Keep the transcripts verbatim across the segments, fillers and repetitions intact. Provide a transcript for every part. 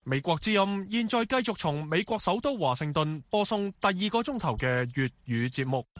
美國之音現在繼續從美國首都華盛頓播送第二個鐘頭嘅粵語節目。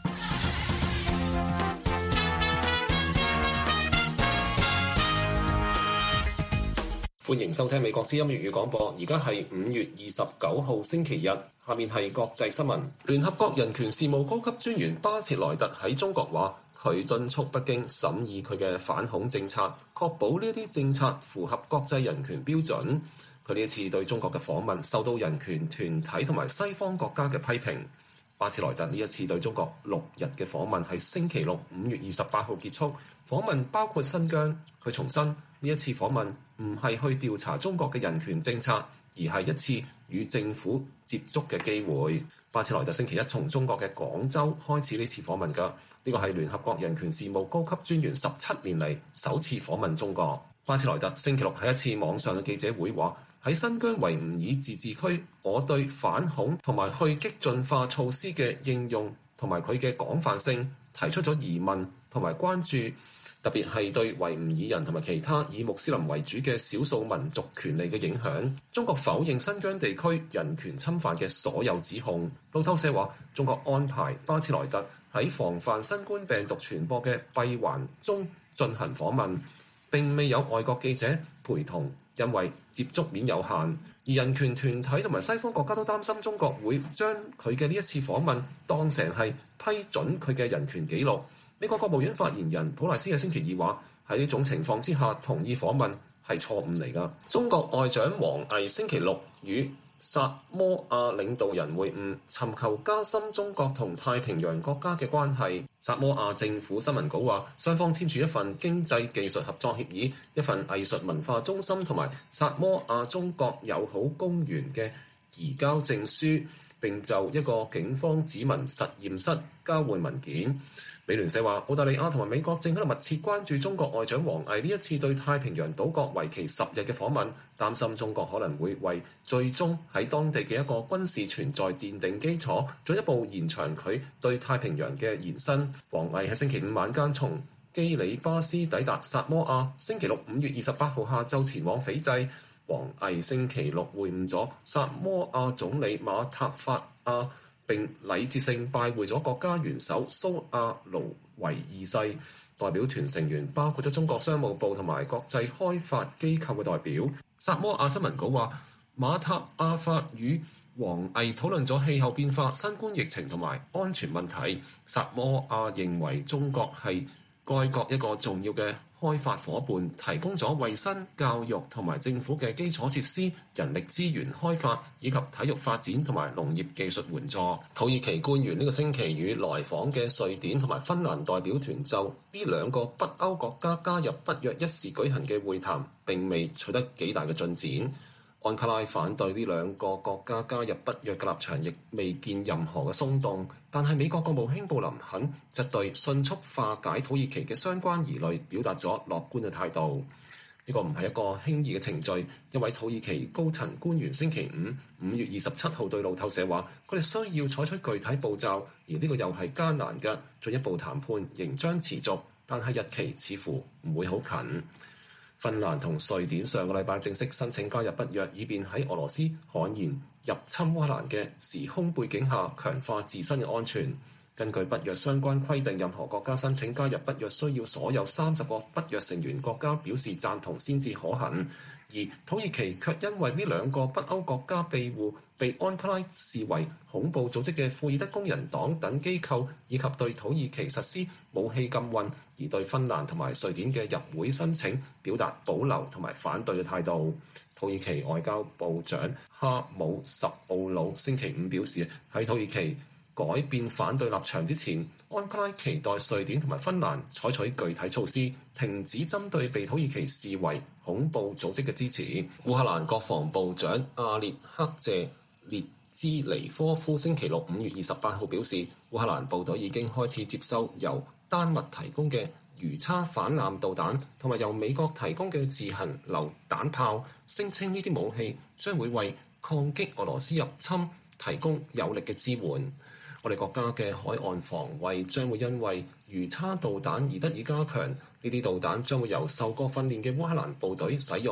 歡迎收聽美國之音粵語廣播，而家係五月二十九號星期日，下面係國際新聞。聯合國人權事務高級專員巴切萊特喺中國話，佢敦促北京審議佢嘅反恐政策，確保呢啲政策符合國際人權標準。佢呢一次對中國嘅訪問受到人權團體同埋西方國家嘅批評。巴切萊特呢一次對中國六日嘅訪問係星期六五月二十八號結束，訪問包括新疆。佢重申呢一次訪問唔係去調查中國嘅人權政策，而係一次與政府接觸嘅機會。巴切萊特星期一從中國嘅廣州開始呢次訪問㗎，呢個係聯合國人權事務高級專員十七年嚟首次訪問中國。巴切萊特星期六喺一次網上嘅記者會話，喺新疆維吾爾自治區，我對反恐同埋去激進化措施嘅應用同埋佢嘅廣泛性提出咗疑問同埋關注。特別係對維吾爾人同埋其他以穆斯林為主嘅少數民族權利嘅影響。中國否認新疆地區人權侵犯嘅所有指控。路透社話，中國安排巴切萊特喺防範新冠病毒傳播嘅閉環中進行訪問，並未有外國記者陪同，因為接觸面有限。而人權團體同埋西方國家都擔心中國會將佢嘅呢一次訪問當成係批准佢嘅人權紀錄。美國國務院發言人普萊斯喺星期二話，喺呢種情況之下同意訪問係錯誤嚟㗎。中國外長王毅星期六與薩摩亞領導人會晤，尋求加深中國同太平洋國家嘅關係。薩摩亞政府新聞稿話，雙方簽署一份經濟技術合作協議、一份藝術文化中心同埋薩摩亞中國友好公園嘅移交證書，並就一個警方指紋實驗室交換文件。美聯社話，澳大利亞同埋美國正喺度密切關注中國外長王毅呢一次對太平洋島國為期十日嘅訪問，擔心中國可能會為最終喺當地嘅一個軍事存在奠定基礎，進一步延長佢對太平洋嘅延伸。王毅喺星期五晚間從基里巴斯抵達薩摩亞，星期六五月二十八號下晝前往斐濟。王毅星期六會晤咗薩摩亞總理馬塔法亞，並禮節性拜會咗國家元首蘇亞盧維二世。代表團成員包括咗中國商務部同埋國際開發機構嘅代表。薩摩亞新聞稿話，馬塔阿法與王毅討論咗氣候變化、新冠疫情同埋安全問題。薩摩亞認為中國係該國一個重要嘅開發夥伴，提供咗衛生、教育同埋政府嘅基礎設施、人力資源開發以及體育發展同埋農業技術援助。土耳其官員呢個星期與來訪嘅瑞典同埋芬蘭代表團就呢兩個北歐國家加入北約一事舉行嘅會談並未取得幾大嘅進展。安卡拉反對呢兩個國家加入北約嘅立場亦未見任何嘅鬆動，但係美國國務卿布林肯則對迅速化解土耳其嘅相關疑慮表達咗樂觀嘅態度。呢個唔係一個輕易嘅程序，一位土耳其高層官員星期五五月二十七號對路透社話，佢哋需要採取具體步驟，而呢個又係艱難嘅，進一步談判仍將持續，但係日期似乎唔會好近。芬蘭同瑞典上個禮拜正式申請加入北約，以便喺俄羅斯悍然入侵烏克蘭嘅時空背景下強化自身嘅安全。根據北約相關規定，任何國家申請加入北約需要所有三十個北約成員國家表示贊同先至可行。而土耳其卻因為呢兩個北歐國家庇護，被安卡拉視為恐怖組織嘅庫爾德工人黨等機構，以及對土耳其實施武器禁運，而對芬蘭同埋瑞典嘅入會申請表達保留同埋反對嘅態度。土耳其外交部長哈姆什奧魯星期五表示，喺土耳其改變反對立場之前，安卡拉期待瑞典同埋芬蘭採取具體措施，停止針對被土耳其視為恐怖組織嘅支持。烏克蘭國防部長阿列克謝列茲尼科夫星期六五月二十八號表示，烏克蘭部隊已經開始接收由丹麥提供嘅魚叉反艦導彈，同埋由美國提供嘅自行榴彈炮，聲稱呢啲武器將會為抗擊俄羅斯入侵提供有力嘅支援。我哋國家嘅海岸防衛將會因為魚叉導彈而得以加強，呢啲導彈將會由受過訓練嘅烏克蘭部隊使用。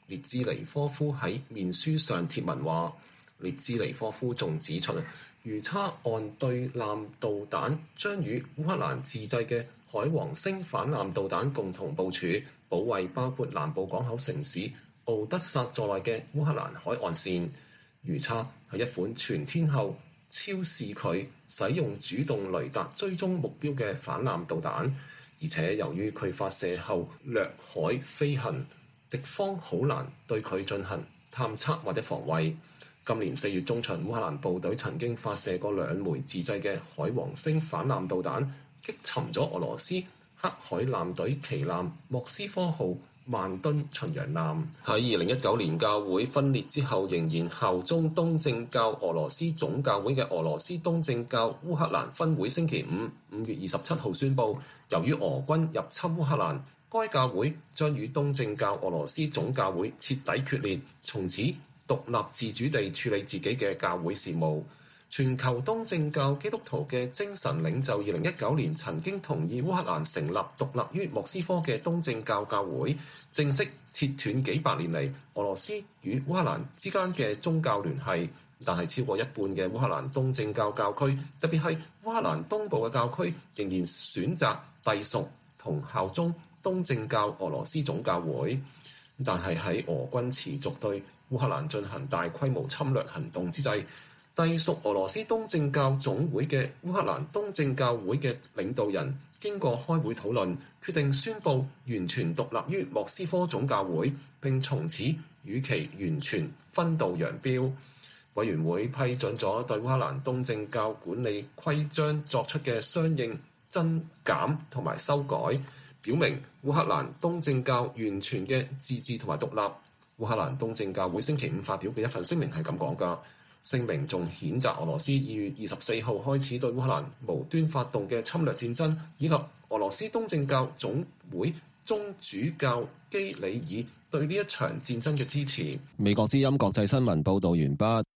列茲尼科夫喺面書上貼文話，列茲尼科夫仲指出，魚叉岸對艦導彈將與烏克蘭自製嘅海王星反艦導彈共同部署，保衛包括南部港口城市敖德薩在內嘅烏克蘭海岸線。魚叉係一款全天候超視距使用主動雷達追蹤目標嘅反艦導彈，而且由於佢發射後掠海飛行，敵方好難對佢進行探測或者防衛。今年四月中旬，烏克蘭部隊曾經發射過兩枚自製嘅海王星反艦導彈，擊沉咗俄羅斯黑海艦隊旗艦莫斯科號萬噸巡洋艦。喺二零一九年教會分裂之後，仍然效忠東正教俄羅斯總教會嘅俄羅斯東正教烏克蘭分會星期五五月二十七號宣布，由於俄軍入侵烏克蘭，該教會將與東正教俄羅斯總教會徹底決裂，從此獨立自主地處理自己嘅教會事務。全球東正教基督徒嘅精神領袖二零一九年曾經同意烏克蘭成立獨立於莫斯科嘅東正教教會，正式切斷幾百年嚟俄羅斯與烏克蘭之間嘅宗教聯繫。但係超過一半嘅烏克蘭東正教教區，特別係烏克蘭東部嘅教區，仍然選擇隸屬同效忠東正教俄羅斯總教會。但係喺俄軍持續對烏克蘭進行大規模侵略行動之際，隸屬俄羅斯東正教總會嘅烏克蘭東正教會嘅領導人經過開會討論，決定宣布完全獨立於莫斯科總教會，並從此與其完全分道揚鑣。委員會批准咗對烏克蘭東正教管理規章作出嘅相應增減同埋修改，表明烏克蘭東正教完全嘅自治同埋獨立。烏克蘭東正教會星期五發表嘅一份聲明係咁講㗎。聲明仲譴責俄羅斯二月二十四號開始對烏克蘭無端發動嘅侵略戰爭，以及俄羅斯東正教總會宗主教基里爾對呢一場戰爭嘅支持。美國之音國際新聞報導完畢。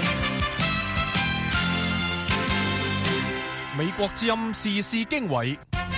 美國之音時事經緯。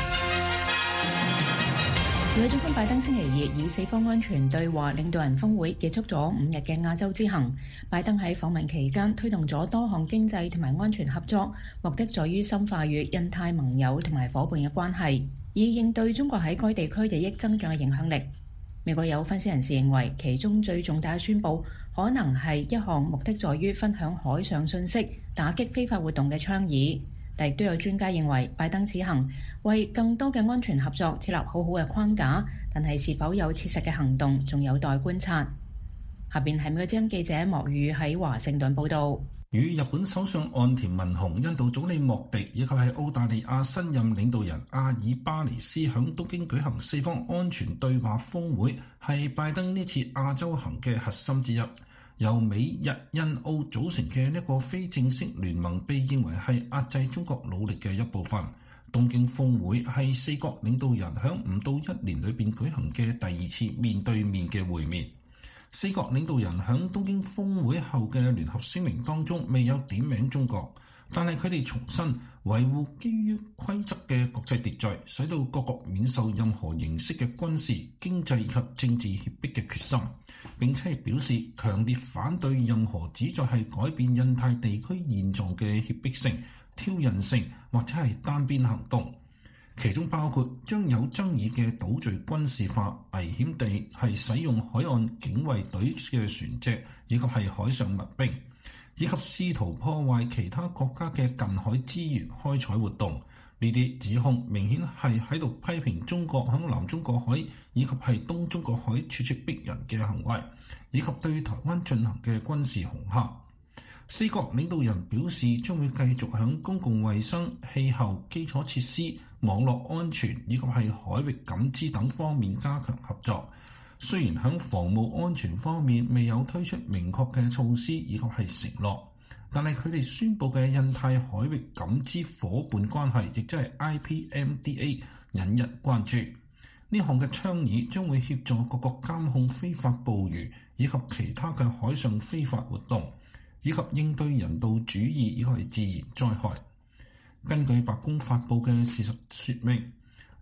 美國總統拜登星期二以四方安全對話領導人峰會結束咗五日嘅亞洲之行。拜登喺訪問期間推動咗多項經濟同埋安全合作，目的在於深化與印太盟友同埋伙伴嘅關係，以應對中國喺該地區日益增長嘅影響力。美國有分析人士認為，其中最重大嘅宣佈可能係一項目的在於分享海上信息、打擊非法活動嘅倡議。但亦都有專家認為，拜登此行為更多嘅安全合作設立好好嘅框架，但係是否有切實嘅行動，仲有待觀察。下邊係美國之音記者莫宇喺華盛頓報導。 與日本首相岸田文雄、印度總理莫迪以及係澳大利亞新任領導人阿爾巴尼斯響東京舉行四方安全對話峰會，係拜登呢次亞洲行嘅核心之一。由美日印澳組成嘅呢個非正式聯盟被認為係壓制中國努力嘅一部分。東京峰會係四國領導人響唔到一年裏邊舉行嘅第二次面對面嘅會面。四國領導人響東京峰會後嘅聯合聲明當中未有點名中國，但係佢哋重申維護基於規則嘅國際秩序，使到各國免受任何形式嘅軍事、經濟及政治脅迫嘅決心，並且表示強烈反對任何旨在係改變印太地區現狀嘅脅迫性、挑釁性或者係單邊行動，其中包括將有爭議嘅島嶼軍事化、危險地係使用海岸警衛隊嘅船隻以及係海上民兵，以及試圖破壞其他國家嘅近海資源開採活動。呢啲指控明顯係喺度批評中國喺南中國海以及係東中國海處處逼人嘅行為，以及對台灣進行嘅軍事恐嚇。四國領導人表示將會繼續喺公共衛生、氣候、基礎設施、網絡安全以及係海域感知等方面加強合作。雖然喺防務安全方面未有推出明確嘅措施以及係承諾，但係佢哋宣布嘅印太海域感知夥伴關係，亦即係 I P M D A 引人關注。呢項嘅倡議將會協助各國監控非法捕魚以及其他嘅海上非法活動，以及應對人道主義以及自然災害。根據白宮發布嘅事實說明，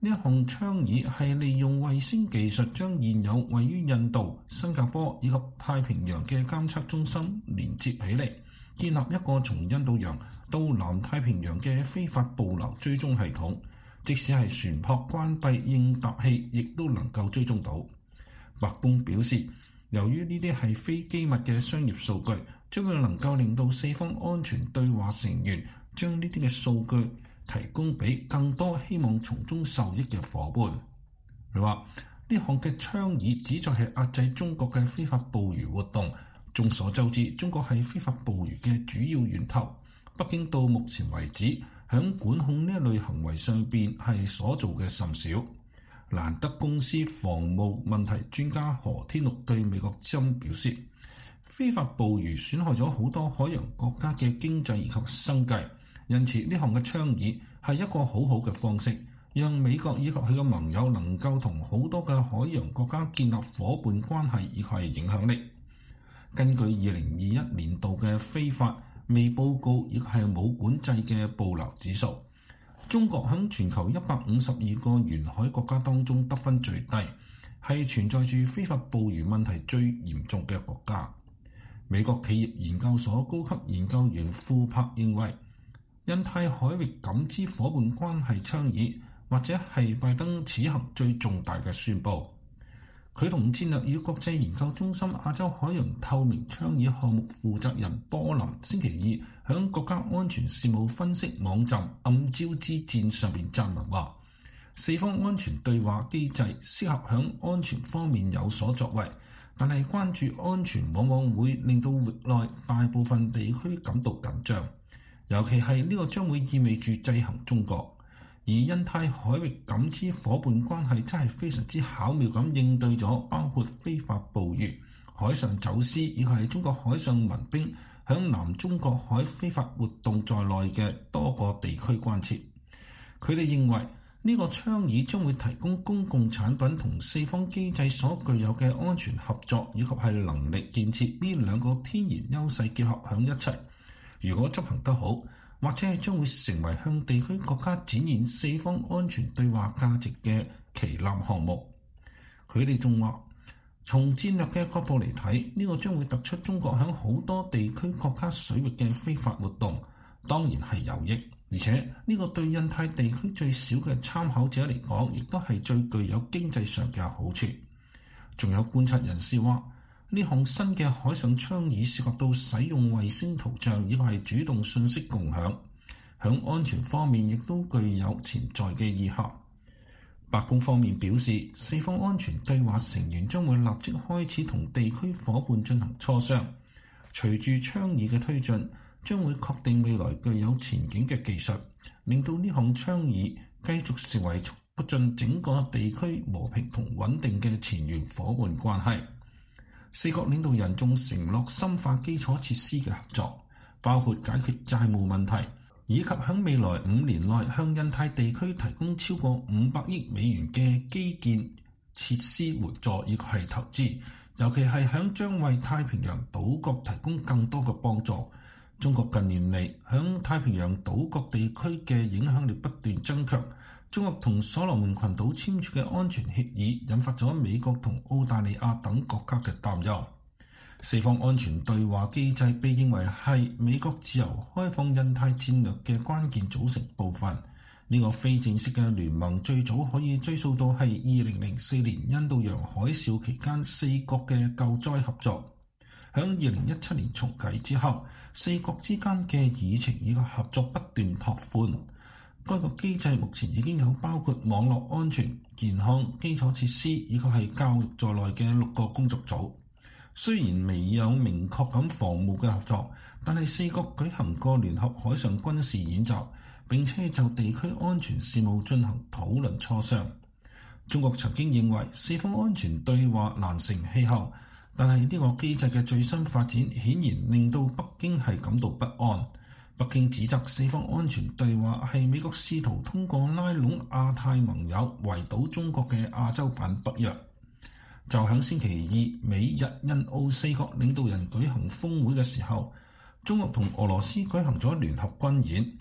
呢一項倡議係利用衛星技術將現有位於印度、新加坡以及太平洋嘅監測中心連接起嚟，建立一個從印度洋到南太平洋嘅非法捕撈追蹤系統，即使係船舶關閉應答器，亦都能夠追蹤到。白宮表示，由於呢啲係非機密嘅商業數據，將會能夠令到四方安全對話成員將呢啲嘅數據提供俾更多希望從中受益嘅夥伴。佢話呢項嘅倡議旨在係壓制中國嘅非法捕魚活動。眾所周知，中國係非法捕魚嘅主要源頭。北京到目前為止響管控呢一類行為上邊係所做嘅甚少。蘭德公司防務問題專家何天祿對美國之音表示，非法捕魚損害咗好多海洋國家嘅經濟以及生計，因此呢項嘅倡議係一個好好嘅方式，讓美國以及佢嘅盟友能夠同好多嘅海洋國家建立夥伴關係以及係影響力。根據二零二一年度嘅非法未報告亦係冇管制嘅捕撈指數，中國喺全球一百五十二個沿海國家當中得分最低，係存在住非法捕魚問題最嚴重嘅國家。美國企業研究所高級研究員庫珀認為，印太海域感知夥伴關係倡議或者係拜登此行最重大嘅宣佈。佢同戰略與國際研究中心亞洲海洋透明倡議項目負責人波林星期二喺國家安全事務分析網站暗礁之戰上面撰文話，四方安全對話機制適合喺安全方面有所作為，但係關注安全往往會令到域內大部分地區感到緊張，尤其係呢個將會意味住制衡中國。而印太海域感知夥伴關係真係非常之巧妙咁應對咗包括非法捕魚、海上走私以及係中國海上民兵響南中國海非法活動在內嘅多個地區關切。佢哋認為呢個倡議將會提供公共產品同四方機制所具有嘅安全合作以及係能力建設呢兩個天然優勢結合響一齊。如果執行得好，或者係將會成為向地區國家展現四方安全對話價值嘅旗艦項目。佢哋仲話，從戰略嘅角度嚟睇，呢個將會突出中國喺好多地區國家水域嘅非法活動，當然係有益。而且呢個對印太地區最少嘅參考者嚟講，亦都係最具有經濟上嘅好處。仲有觀察人士話，呢項新嘅海上倡議涉及到使用衛星圖像，亦係主動信息共享，響安全方面亦都具有潛在嘅意涵。白宮方面表示，四方安全對話成員將會立即開始同地區夥伴進行磋商。隨住倡議嘅推進，將會確定未來具有前景嘅技術，令到呢項倡議繼續成為促進整個地區和平同穩定嘅前沿夥伴關係。四國領導人仲承諾深化基礎設施嘅合作，包括解決債務問題，以及喺未來五年內向印太地區提供超過五百億美元嘅基建設施援助，以及係投資，尤其係響將為太平洋島國提供更多嘅幫助。中國近年嚟響太平洋島國地區嘅影響力不斷增強。中國同所羅門群島簽署嘅安全協議引發咗美國同澳大利亞等國家嘅擔憂。四方安全對話機制被認為係美國自由開放印太戰略嘅關鍵組成部分。呢、這個非正式嘅聯盟最早可以追溯到係二零零四年印度洋海嘯期間四國嘅救災合作。響二零一七年重啟之後，四國之間嘅議程以及合作不斷拓寬。該個機制目前已經有包括網絡安全、健康、基礎設施以及係教育在內嘅六個工作組。雖然未有明確咁防務嘅合作，但係四國舉行過聯合海上軍事演習，並且就地區安全事務進行討論磋商。中國曾經認為四方安全對話難成氣候，但係呢個機制嘅最新發展顯然令到北京係感到不安。北京指責四方安全對話係美國試圖通過拉攏亞太盟友圍堵中國嘅亞洲版北約。就喺星期二美日印澳四國領導人舉行峰會嘅時候，中國同俄羅斯舉行咗聯合軍演。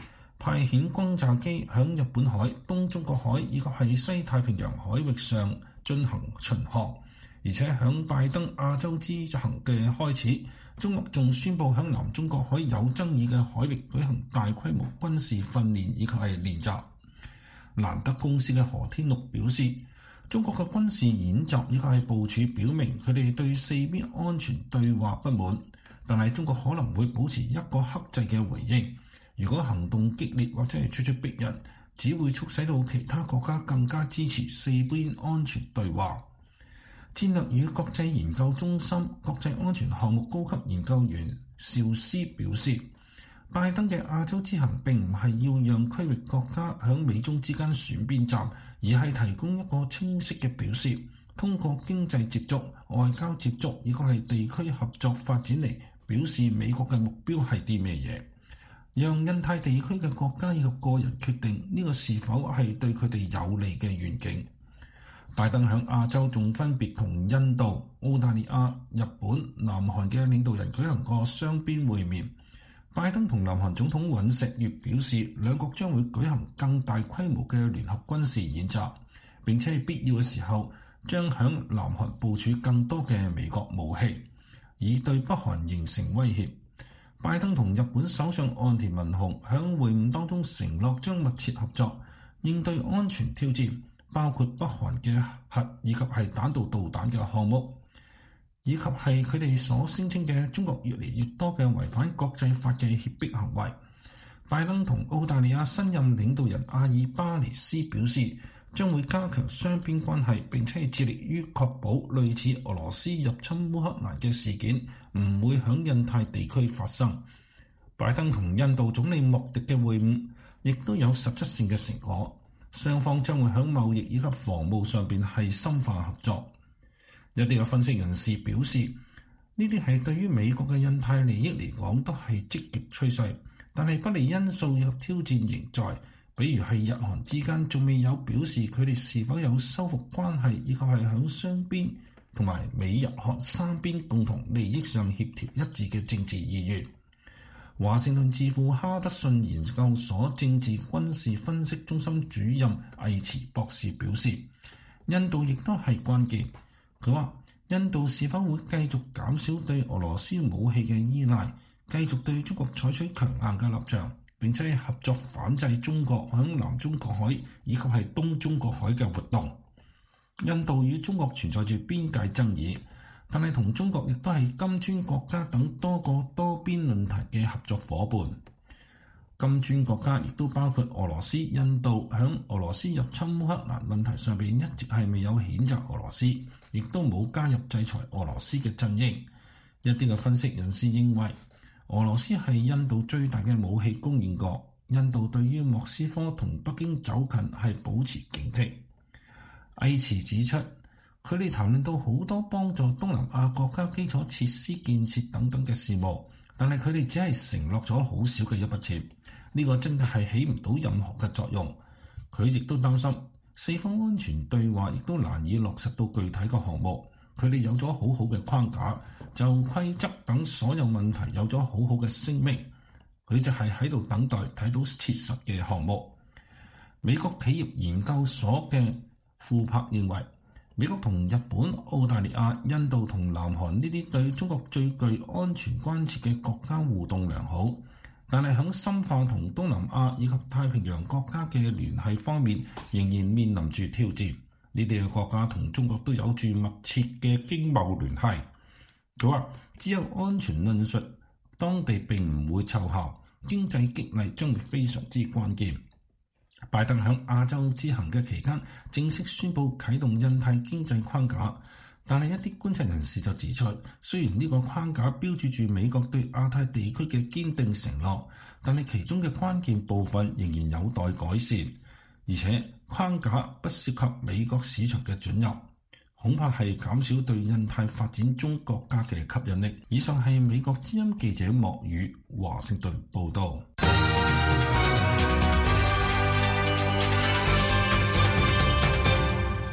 派遣轟炸機響日本海、東中國海以及係西太平洋海域上進行巡航，而且響拜登亞洲之行嘅開始，中國仲宣布響南中國海有爭議嘅海域舉行大規模軍事訓練以及係練習。蘭德公司嘅何天祿表示，中國嘅軍事演習以及係部署表明佢哋對四邊安全對話不滿，但係中國可能會保持一個克制嘅回應。如果行動激烈或者係咄咄逼人，只會促使到其他國家更加支持四邊安全對話。戰略與國際研究中心國際安全項目高級研究員邵斯表示，拜登嘅亞洲之行並唔係要讓區域國家響美中之間選邊站，而係提供一個清晰嘅表示，通過經濟接觸、外交接觸以及係地區合作發展嚟表示美國嘅目標係啲咩嘢，讓印太地區嘅國家以及個人決定呢個是否係對佢哋有利嘅願景。拜登喺亞洲仲分別同印度、澳大利亞、日本、南韓嘅領導人舉行過雙邊會面。拜登同南韓總統尹錫悅表示，兩國將會舉行更大規模嘅聯合軍事演習，並且喺必要嘅時候將響南韓部署更多嘅美國武器，以對北韓形成威脅。拜登同日本首相岸田文雄喺會晤當中承諾將密切合作，應對安全挑戰，包括北韓嘅核以及係彈道導彈嘅項目，以及係佢哋所聲稱嘅中國越嚟越多嘅違反國際法嘅脅迫行為。拜登同澳大利亞新任領導人阿爾巴尼斯表示，將會加強雙邊關係，並且致力於確保類似俄羅斯入侵烏克蘭嘅事件唔會響印太地區發生。拜登同印度總理莫迪嘅會晤亦都有實質性嘅成果，雙方將會響貿易以及防務上邊係深化合作。有啲嘅分析人士表示，呢啲係對於美國嘅印太利益嚟講都係積極趨勢，但係不利因素以及挑戰仍在，比如係日韓之間仲未有表示佢哋是否有修復關係，以及係響雙邊同埋美日韓三邊共同利益上協調一致嘅政治意願。華盛頓智庫哈德遜研究所政治軍事分析中心主任魏茨博士表示，印度亦都係關鍵。佢話，印度是否會繼續減少對俄羅斯武器嘅依賴，繼續對中國採取強硬嘅立場，並且合作反制中國響南中國海以及係東中國海嘅活動。印度與中國存在住邊界爭議，但係同中國亦都係金磚國家等多個多邊論壇嘅合作夥伴。金磚國家亦都包括俄羅斯、印度，響俄羅斯入侵烏克蘭問題上邊一直係未有譴責俄羅斯，亦都冇加入制裁俄羅斯嘅陣營。一啲嘅分析人士認為，俄羅斯係印度最大嘅武器供應國，印度對於莫斯科同北京走近係保持警惕。魏茨指出，佢哋談論到好多幫助東南亞國家基礎設施建設等等嘅事務，但係佢哋只係承諾咗好少嘅一筆錢，呢個真嘅係起唔到任何嘅作用。佢亦都擔心四方安全對話亦都難以落實到具體嘅項目。佢哋有咗好好嘅框架，就規則等所有問題有咗好好嘅聲明，佢就係喺度等待睇到切實嘅項目。美國企業研究所嘅庫珀認為，美國同日本、澳大利亞、印度同南韓呢啲對中國最具安全關切嘅國家互動良好，但係喺深化同東南亞以及太平洋國家嘅聯繫方面，仍然面臨住挑戰。呢啲嘅國家同中國都有住密切嘅經貿聯繫。佢話：只有安全論述，當地並唔會奏效，經濟激勵將會非常之關鍵。拜登喺亞洲之行嘅期間，正式宣布啟動印太經濟框架，但係一啲觀察人士就指出，雖然呢個框架標誌住美國對亞太地區嘅堅定承諾，但係其中嘅關鍵部分仍然有待改善，而且框架不涉及美國市場嘅准入，恐怕係減少對印太發展中國家嘅吸引力。以上係美國之音記者莫宇華盛頓報道。 標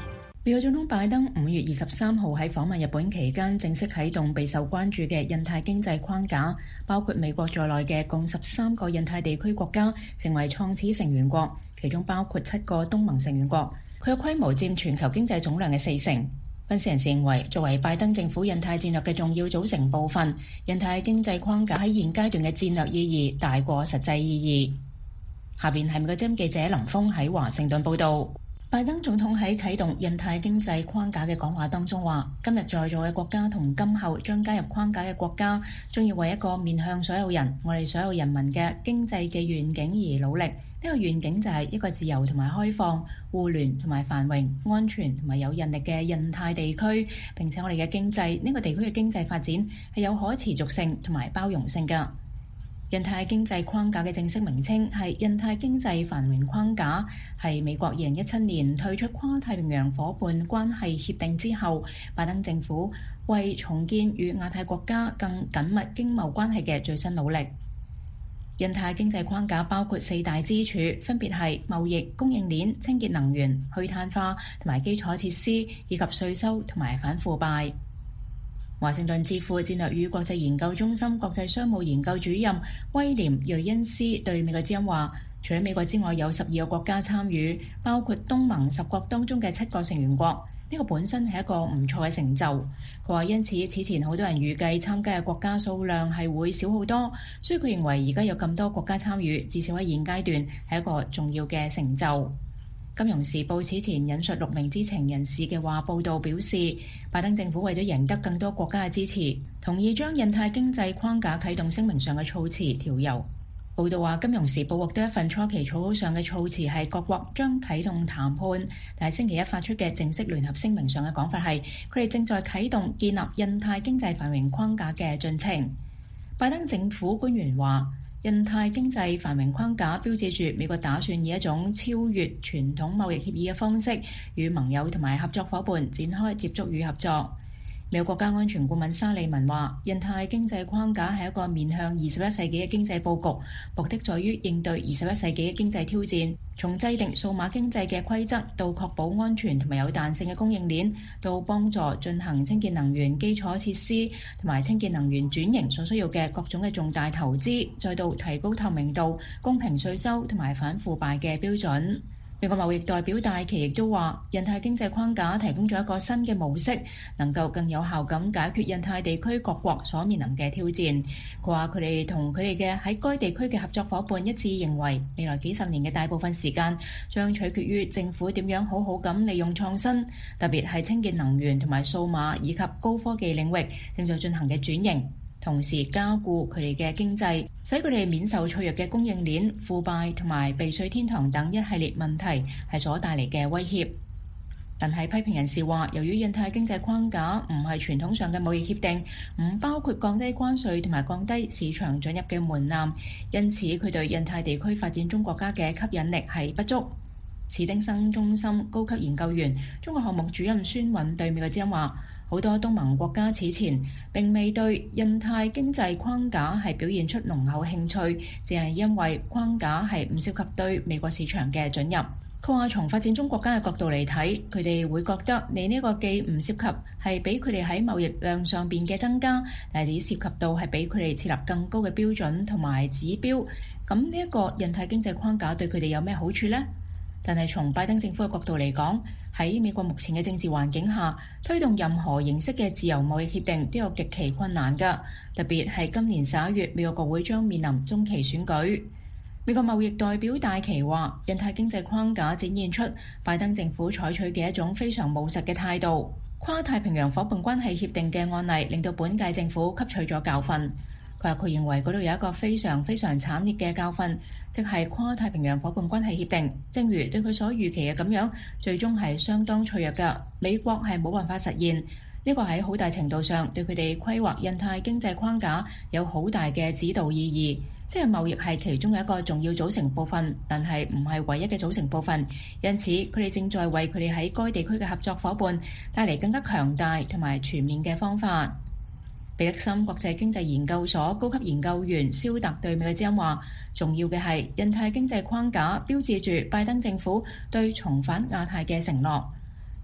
美國總統拜登五月二十三號喺訪問日本期間正式啟動備受關注嘅印太經濟框架，包括美國在內嘅共十三個印太地區國家成為創始成員國，其中包括七個東盟成員國。佢嘅規模佔全球經濟總量嘅四成。分析人士認為，作為拜登政府印太戰略嘅重要組成部分，印太經濟框架喺現階段嘅戰略意義大過實際意義。下邊係美國之音記者林峰喺華盛頓報導。拜登總統喺啟動印太經濟框架嘅講話當中話，今日在座嘅國家同今後將加入框架嘅國家，將要為一個面向所有人、我哋所有人民嘅經濟嘅願景而努力。呢個願景就係一個自由同埋開放、互聯同埋繁榮、安全同埋有韌力嘅印太地區。並且我哋嘅經濟，呢個地區嘅經濟發展係有可持續性同埋包容性㗎。印太經濟框架嘅正式名稱係印太經濟繁榮框架，係美國二零一七年退出跨太平洋夥伴關係協定之後，拜登政府為重建與亞太國家更緊密經貿關係嘅最新努力。印太經濟框架包括四大支柱，分別係貿易、供應鏈、清潔能源、去碳化同埋基礎設施，以及稅收同埋反腐敗。華盛頓智庫戰略與國際研究中心國際商務研究主任威廉瑞恩斯對美國之音話，除咗美國之外，有十二個國家參與，包括東盟十國當中嘅七個成員國。呢個本身係一個唔錯嘅成就。佢話因此此前好多人預計參加嘅國家數量係會少好多，所以佢認為而家有咁多國家參與，至少喺現階段係一個重要嘅成就。金融時報此前引述六名知情人士嘅話，報道表示，拜登政府為咗贏得更多國家嘅支持，同意將印太經濟框架啟動聲明上嘅措辭調柔。報道話，金融時報獲得一份初期草稿上嘅措辭係各國將啟動談判，但係星期一發出嘅正式聯合聲明上嘅講法係，佢哋正在啟動建立印太經濟繁榮框架嘅進程。拜登政府官員話，印太經濟繁榮框架標誌住美國打算以一種超越傳統貿易協議嘅方式，與盟友同埋合作夥伴展開接觸與合作。美國國家安全顧問沙利文話，印太經濟框架係一個面向二十一世紀嘅經濟佈局，目的在於應對二十一世紀嘅經濟挑戰，從制定數碼經濟嘅規則，到確保安全同埋有彈性嘅供應鏈，到幫助進行清潔能源基礎設施同埋清潔能源轉型所需要嘅各種嘅重大投資，再到提高透明度、公平稅收同埋反腐敗嘅標準。美國貿易代表戴琪亦都話，印太經濟框架提供咗一個新嘅模式，能夠更有效咁解決印太地區各國所面臨嘅挑戰。佢話佢哋同佢哋嘅喺該地區嘅合作夥伴一致認為，未來幾十年嘅大部分時間將取決於政府點樣好好咁利用創新，特別係清潔能源同埋數碼以及高科技領域正在進行嘅轉型。同時加固佢哋嘅經濟，使佢哋免受脆弱嘅供應鏈、腐敗同埋避稅天堂等一系列問題係所帶嚟嘅威脅。但係批評人士話，由於印太經濟框架唔係傳統上嘅貿易協定，唔包括降低關稅同埋降低市場准入嘅門檻，因此佢對印太地區發展中國家嘅吸引力係不足。史丁生中心高級研究員、中國項目主任孫韻對美國之音話，好多東盟國家此前並未對印太經濟框架係表現出濃厚興趣，只係因為框架係唔涉及對美國市場嘅准入。佢話從發展中國家嘅角度嚟睇，佢哋會覺得你呢個既唔涉及係俾佢哋喺貿易量上邊嘅增加，但係只涉及到係俾佢哋設立更高嘅標準同埋指標。咁呢一個印太經濟框架對佢哋有咩好處呢？但係從拜登政府嘅角度嚟講，喺美國目前嘅政治環境下，推動任何形式嘅自由貿易協定都有極其困難㗎。特別係今年十一月，美國國會將面臨中期選舉。美國貿易代表戴琪話，印太經濟框架展現出拜登政府採取嘅一種非常務實嘅態度。跨太平洋夥伴關係協定嘅案例令到本屆政府吸取咗教訓。佢話佢認為嗰度有一個非常非常慘烈嘅教訓，即係跨太平洋夥伴關係協定，正如對佢所預期嘅咁樣，最終係相當脆弱嘅。美國係冇辦法實現呢個，喺好大程度上對佢哋規劃印太經濟框架有好大嘅指導意義。即係貿易係其中嘅一個重要組成部分，但係唔係唯一嘅組成部分。因此，佢哋正在為佢哋喺該地區嘅合作夥伴帶嚟更加強大同埋全面嘅方法。彼得森國際經濟研究所高級研究員蕭特對美國之音話，重要嘅係印太經濟框架標誌住拜登政府對重返亞太嘅承諾。佢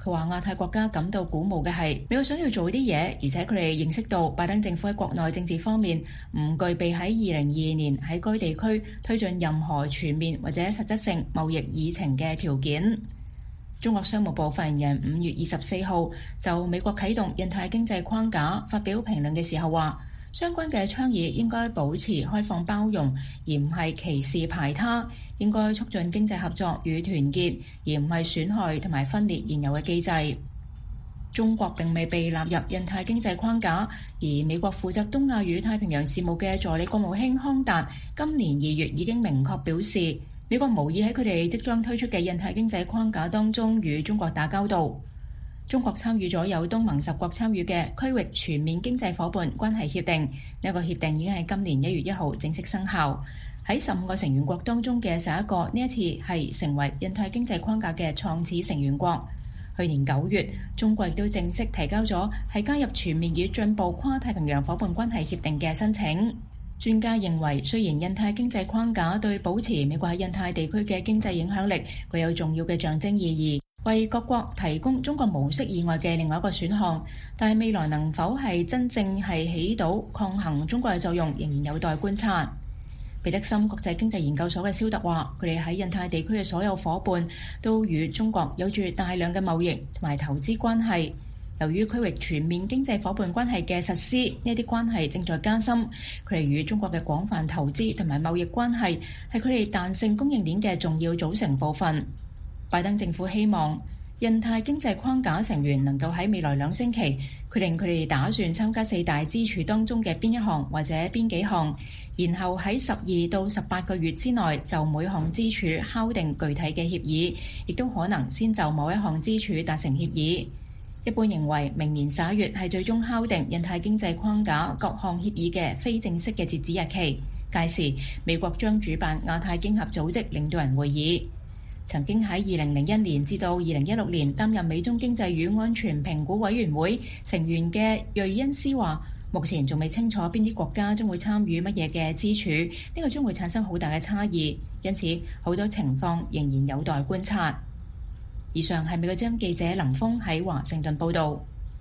佢話亞太國家感到鼓舞嘅係美國想要做啲嘢，而且佢哋認識到拜登政府喺國內政治方面唔具備喺二零二二年喺該地區推進任何全面或者實質性貿易議程嘅條件。中國商務部發言人五月二十四號就美國啟動印太經濟框架發表評論嘅時候話，相關嘅倡議應該保持開放包容，而唔係歧視排他，應該促進經濟合作與團結，而唔係損害同埋分裂現有嘅機制。中國並未被納入印太經濟框架，而美國負責東亞與太平洋事務嘅助理國務卿康達今年二月已經明確表示，美國無意喺佢哋即將推出嘅印太經濟框架當中與中國打交道。中國參與咗有東盟十國參與嘅區域全面經濟夥伴關係協定，呢個協定已經喺今年一月一號正式生效。喺十五個成員國當中嘅十一個，呢一次係成為印太經濟框架嘅創始成員國。去年九月，中國亦都正式提交咗係加入全面與進步跨太平洋夥伴關係協定嘅申請。專家認為，雖然印太經濟框架對保持美國喺印太地區嘅經濟影響力具有重要嘅象徵意義，為各國提供中國模式以外嘅另外一個選項，但係未來能否係真正係起到抗衡中國嘅作用，仍然有待觀察。彼得森國際經濟研究所嘅蕭特話，佢哋喺印太地區嘅所有夥伴都與中國有住大量嘅貿易同埋投資關係。由於區域全面經濟夥伴關係嘅實施，呢啲關係正在加深。佢哋與中國嘅廣泛投資同埋貿易關係係佢哋彈性供應鏈嘅重要組成部分。拜登政府希望印太經濟框架成員能夠喺未來兩星期決定佢哋打算參加四大支柱當中嘅邊一項或者邊幾項，然後喺十二到十八個月之內就每項支柱敲定具體嘅協議，亦都可能先就某一項支柱達成協議。一般認為明年十一月係最終敲定印太經濟框架各項協議嘅非正式嘅截止日期，屆時美國將主辦亞太經合組織領導人會議。曾經喺二零零一年至到二零一六年擔任美中經濟與安全評估委員會成員嘅瑞恩斯話，目前仲未清楚邊啲國家將會參與乜嘢嘅支柱，呢個將會產生好大嘅差異，因此好多情況仍然有待觀察。以上係美國之音記者林峰喺華盛頓報導。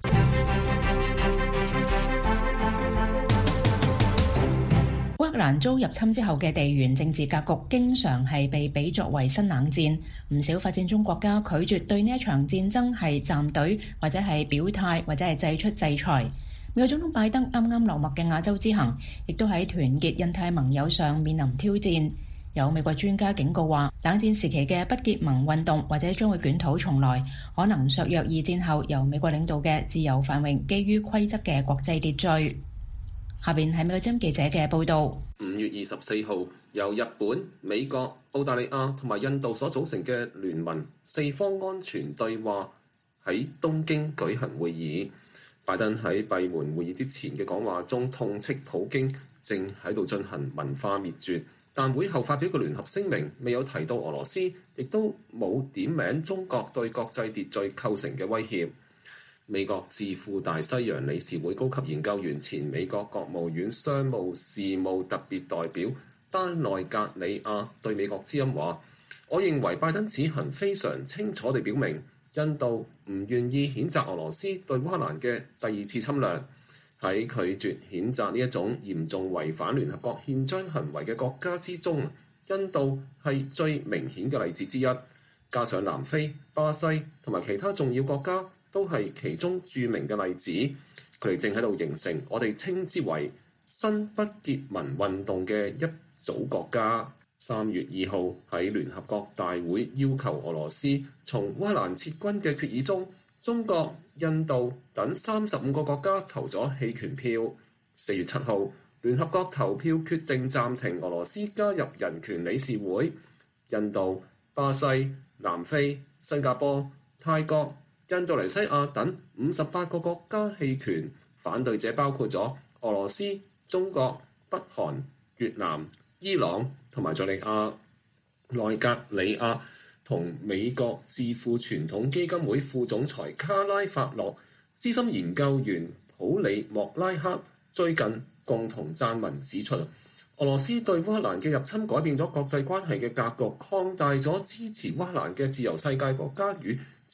烏克蘭遭入侵之後嘅地緣政治格局，經常係被比作為新冷戰。唔少發展中國家拒絕對呢一場戰爭係站隊，或者係表態，或者係祭出制裁。美國總統拜登啱啱落幕嘅亞洲之行，亦都喺團結印太盟友上面臨挑戰。有美國專家警告話，冷戰時期嘅不結盟運動或者將會捲土重來，可能削弱二戰後由美國領導嘅自由繁榮、基於規則嘅國際秩序。下邊係美國之音記者嘅報導。 五月二十四號，由日本、美國、澳大利亞同埋印度所組成嘅聯盟四方安全對話喺東京舉行會議。拜登喺閉門會議之前嘅講話中痛斥普京正喺度進行文化滅絕。但會後發表嘅聯合聲明未有提到俄羅斯，亦都冇點名中國對國際秩序構成嘅威脅。美國智庫大西洋理事會高級研究員、前美國國務院商務事務特別代表丹內格里亞對美國之音話：我認為拜登此行非常清楚地表明，印度唔願意譴責俄羅斯對烏克蘭嘅第二次侵略。喺拒絕譴責呢一種嚴重違反聯合國憲章行為嘅國家之中，印度係最明顯嘅例子之一。加上南非、巴西同埋其他重要國家都係其中著名嘅例子。佢哋正喺度形成我哋稱之為新不結盟運動嘅一組國家。三月二號喺聯合國大會要求俄羅斯從烏克蘭撤軍嘅決議中，中國、印度等三十五個國家投咗棄權票。四月七號，聯合國投票決定暫停俄羅斯加入人權理事會。印度、巴西、南非、新加坡、泰國、印度尼西亞等五十八個國家棄權，反對者包括咗俄羅斯、中國、北韓、越南、伊朗同埋敘利亞。內格里亞同美國智庫傳統基金會副總裁卡拉法洛、資深研究員普里莫拉克最近共同撰文指出，俄羅斯對烏克蘭嘅入侵改變咗國際關係嘅格局，擴大咗支持烏克蘭嘅自由世界國家與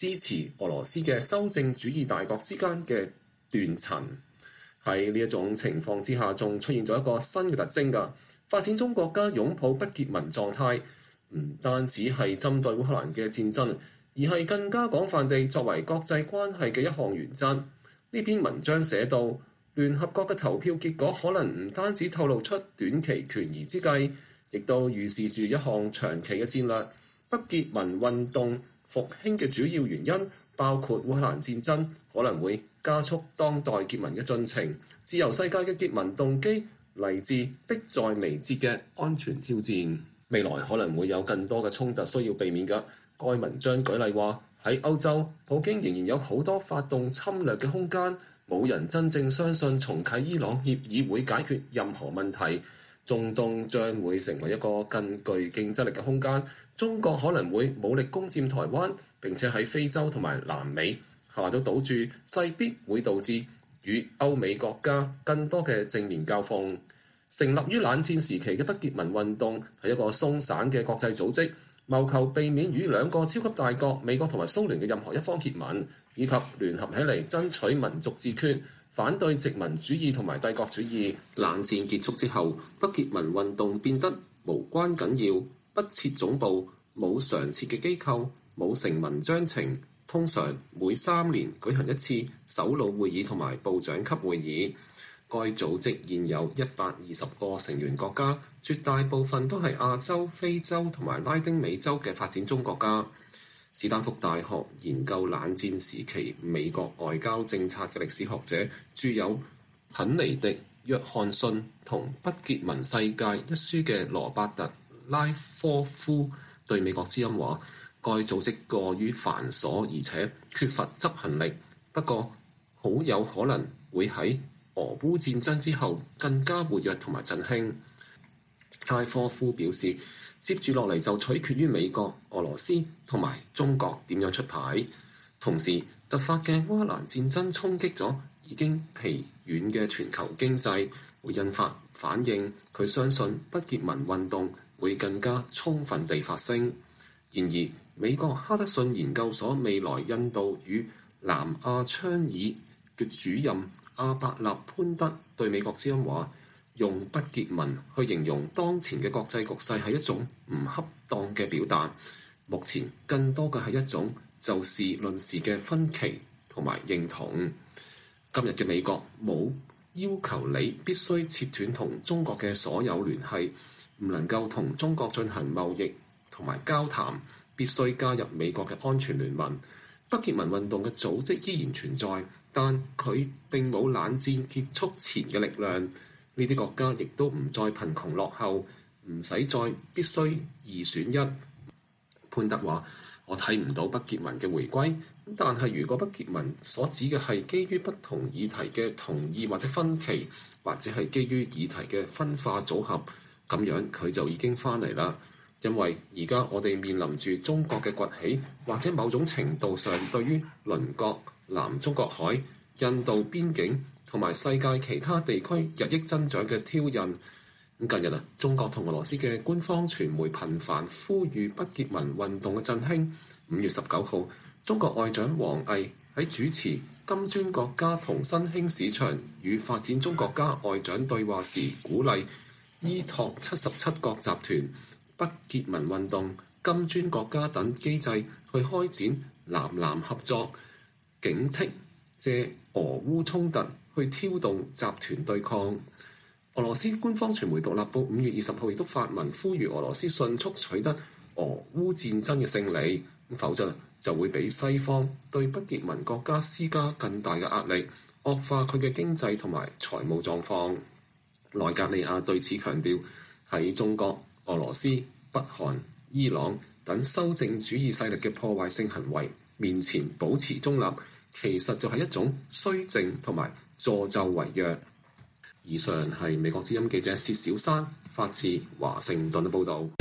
支持俄羅斯嘅修正主義大國之間嘅斷層。喺呢一種情況之下，仲出現咗一個新嘅特徵㗎。發展中國家擁抱不結盟狀態，唔單止係針對烏克蘭嘅戰爭，而係更加廣泛地作為國際關係嘅一項原則。呢篇文章寫到，聯合國嘅投票結果可能唔單止透露出短期權宜之計，亦都預示住一項長期嘅戰略。不結盟運動復興嘅主要原因包括烏克蘭戰爭可能會加速當代結盟嘅進程，自由世界嘅結盟動機嚟自迫在眉睫嘅安全挑戰，未來可能會有更多嘅衝突需要避免嘅。該文章舉例話，喺歐洲，普京仍然有好多發動侵略嘅空間，冇人真正相信重啟伊朗協議會解決任何問題。中東將會成為一個更具競爭力嘅空間，中國可能會武力攻佔台灣，並且喺非洲同埋南美下咗賭注，勢必會導致與歐美國家更多嘅正面交鋒。成立於冷戰時期嘅不結盟運動係一個鬆散嘅國際組織，謀求避免與兩個超級大國美國同埋蘇聯嘅任何一方結盟，以及聯合起嚟爭取民族自決，反對殖民主義同埋帝國主義。冷戰結束之後，不結盟運動變得無關緊要，不設總部，冇常設嘅機構，冇成文章程，通常每三年舉行一次首腦會議同埋部長級會議。該組織現有一百二十個成員國家，絕大部分都係亞洲、非洲同埋拉丁美洲嘅發展中國家。史丹福大學研究冷戰時期美國外交政策嘅歷史學者，著有《肯尼迪、約翰遜同不結盟世界》一書嘅羅伯特拉科夫對美國之音話：該組織過於繁瑣而且缺乏執行力，不過好有可能會喺俄烏戰爭之後更加活躍同埋振興。拉科夫表示，接住落嚟就取決於美國、俄羅斯同埋中國點樣出牌。同時，突發嘅烏克蘭戰爭衝擊咗已經疲軟嘅全球經濟，會引發反應。佢相信不結盟運動會更加充分地發生。然而，美國哈德遜研究所未來印度與南亞倡議嘅主任阿伯納潘德對美國之音話：用不結盟去形容當前嘅國際局勢係一種唔恰當嘅表達。目前更多嘅係一種就事論事嘅分歧同埋認同。今日嘅美國冇要求你必須切斷同中國嘅所有聯繫，唔能夠同中國進行貿易同埋交談，必須加入美國嘅安全聯盟。不結盟運動嘅組織依然存在，但佢並冇冷戰結束前嘅力量。呢啲國家亦都唔再貧窮落後，唔使再必須二選一。潘德話：我睇唔到不結盟嘅回歸，但係如果不結盟所指嘅係基於不同議題嘅同意或者分歧，或者係基於議題嘅分化組合，咁樣佢就已經翻嚟啦。因為而家我哋面臨住中國嘅崛起，或者某種程度上對於鄰國南中國海、印度邊境同埋世界其他地區日益增長嘅挑釁。咁近日啊，中國同俄羅斯嘅官方傳媒頻繁呼籲不結盟運動嘅振興。五月十九號，中國外長王毅喺主持金磚國家同新興市場與發展中國家外長對話時，鼓勵依託七十七國集團、不結盟運動、金磚國家等機制去開展南南合作，警惕借俄烏衝突去挑動集團對抗。俄羅斯官方傳媒獨立報五月二十號亦都發文呼籲俄羅斯迅速取得俄烏戰爭嘅勝利，否則就會俾西方對不結盟國家施加更大嘅壓力，惡化佢嘅經濟同埋財務狀況。內格利亞對此強調，喺中國、俄羅斯、北韓、伊朗等修正主義勢力嘅破壞性行為面前保持中立，其實就係一種綏靖同埋助紂為虐。以上係美國之音記者薛小山發自華盛頓嘅報導。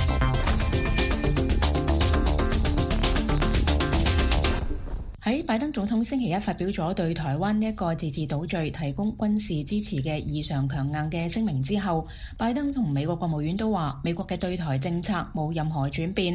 喺拜登總統星期一發表咗對台灣呢一個自治島嶼提供軍事支持嘅異常強硬嘅聲明之後，拜登同美國國務院都話美國嘅對台政策冇任何轉變。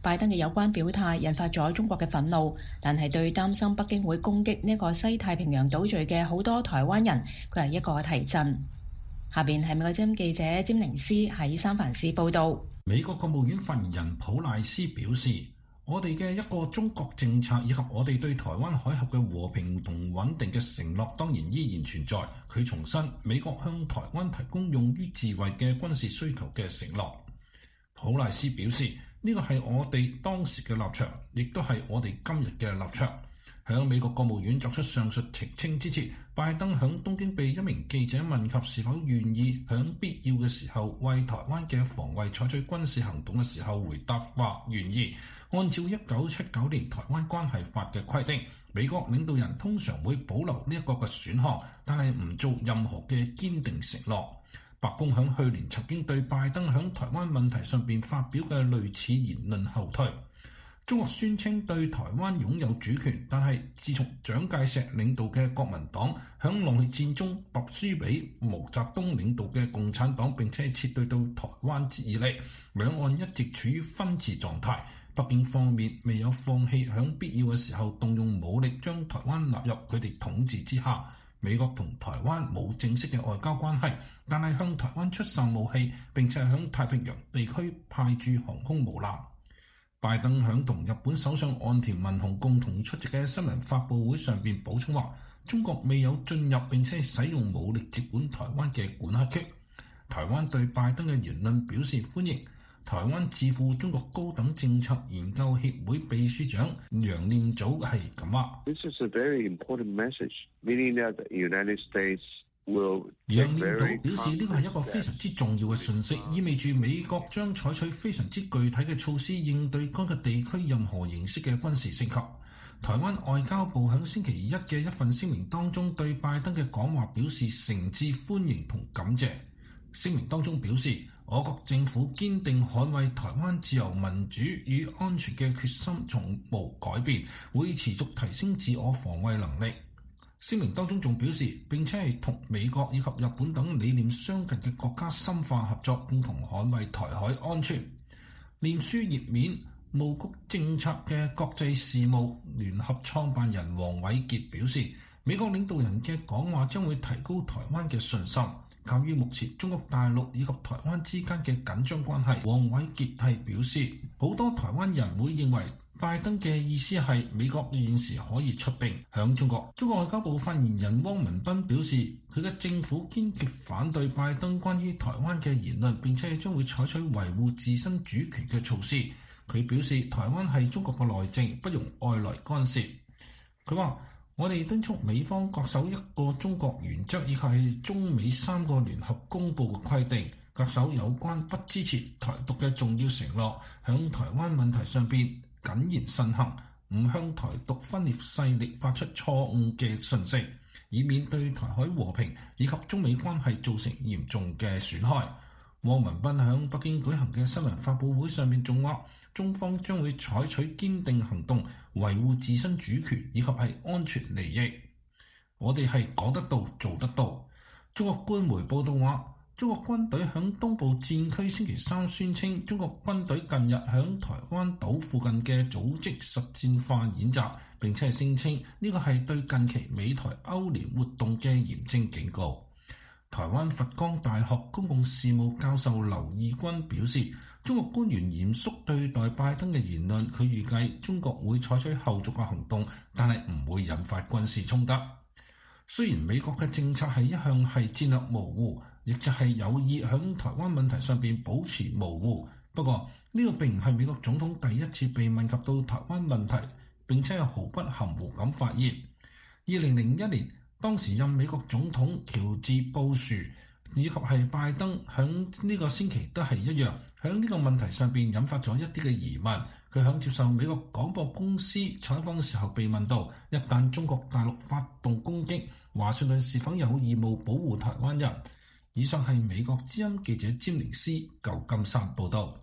拜登嘅有關表態引發咗中國嘅憤怒，但係對擔心北京會攻擊呢個西太平洋島嶼嘅好多台灣人，佢係一個提振。下邊係美國之音記者詹寧斯喺三藩市報導。 美國國務院發言人普賴斯表示，我哋嘅一個中國政策以及我哋對台灣海峽嘅和平同穩定嘅承諾當然依然存在。佢重申美國向台灣提供用於自衛嘅軍事需求嘅承諾。普賴斯表示，呢個係我哋當時嘅立場，亦都係我哋今日嘅立場。響美國國務院作出上述澄清之前，拜登響東京被一名記者問及是否願意響必要嘅時候為台灣嘅防衛採取軍事行動嘅時候，回答話願意。按照一九七九年台灣關係法嘅規定，美國領導人通常會保留呢一個嘅選項，但係唔做任何嘅堅定承諾。白宮響去年曾經對拜登響台灣問題上邊發表嘅類似言論後退。中國宣稱對台灣擁有主權，但係自從蔣介石領導嘅國民黨響浪血戰中白輸俾毛澤東領導嘅共產黨，並且撤退到台灣以嚟，兩岸一直處於分治狀態。北京方面未有放棄響必要嘅時候動用武力將台灣納入佢哋統治之下。美國同台灣冇正式嘅外交關係，但係向台灣出售武器，並且向太平洋地區派駐航空母艦。拜登響同日本首相岸田文雄共同出席嘅新聞發佈會上邊補充話，中國未有進入並且使用武力接管台灣嘅管轄權。台灣對拜登嘅言論表示歡迎。台灣智庫中國高等政策研究協會秘書長楊念祖係咁話。 This is a very important message, meaning that the United States will. 楊念祖表示呢個係一個非常之重要嘅訊息，意味住美國將採取非常之具體嘅措施應對該個地區任何形式嘅軍事升級。台灣外交部喺星期一嘅一份聲明當中對拜登嘅講話表示誠摯歡迎同感謝。聲明當中表示，我國政府堅定捍衛台灣自由民主與安全嘅決心從無改變，會持續提升自我防衛能力。聲明當中仲表示，並且係同美國以及日本等理念相近嘅國家深化合作，共同捍衛台海安全。臉書頁面務谷政策嘅國際事務聯合創辦人黃偉傑表示，美國領導人嘅講話將會提高台灣嘅信心。鑑於目前中國大陸以及台灣之間嘅緊張關係，黃偉傑係表示，好多台灣人會認為拜登嘅意思係美國現時可以出兵響中國。中國外交部發言人汪文斌表示，佢嘅政府堅決反對拜登關於台灣嘅言論，並且將會採取維護自身主權嘅措施。佢表示，台灣係中國嘅內政，不容外來干涉。佢話，我哋敦促美方恪守一個中國原則，以及係中美三個聯合公佈嘅規定，恪守有關不支持台獨嘅重要承諾，響台灣問題上邊謹言慎行，唔向台獨分裂勢力發出錯誤嘅訊息，以免對台海和平以及中美關係造成嚴重嘅損害。汪文斌響北京舉行嘅新聞發佈會上面仲話，中方將會採取堅定行動，維護自身主權以及係安全利益。我哋係講得到做得到。中國官媒報道話，中國軍隊響東部戰區星期三宣稱，中國軍隊近日響台灣島附近嘅組織實戰化演習，並且係聲稱呢個係對近期美台歐聯活動嘅嚴正警告。台灣佛光大學公共事務教授劉義軍表示，中國官員嚴肅對待拜登嘅言論，佢預計中國會採取後續嘅行動，但係唔會引發軍事衝突。雖然美國嘅政策係一向係戰略模糊，亦就係有意響台灣問題上邊保持模糊，不過呢個並唔係美國總統第一次被問及到台灣問題，並且係毫不含糊咁發言。二零零一年，當時任美國總統喬治布殊以及係拜登響呢個星期都係一樣，響呢個問題上邊引發咗一啲嘅疑問。佢響接受美國廣播公司採訪嘅時候被問到，一旦中國大陸發動攻擊，華盛頓是否有義務保護台灣人？以上係美國之音記者詹寧斯舊金山報道。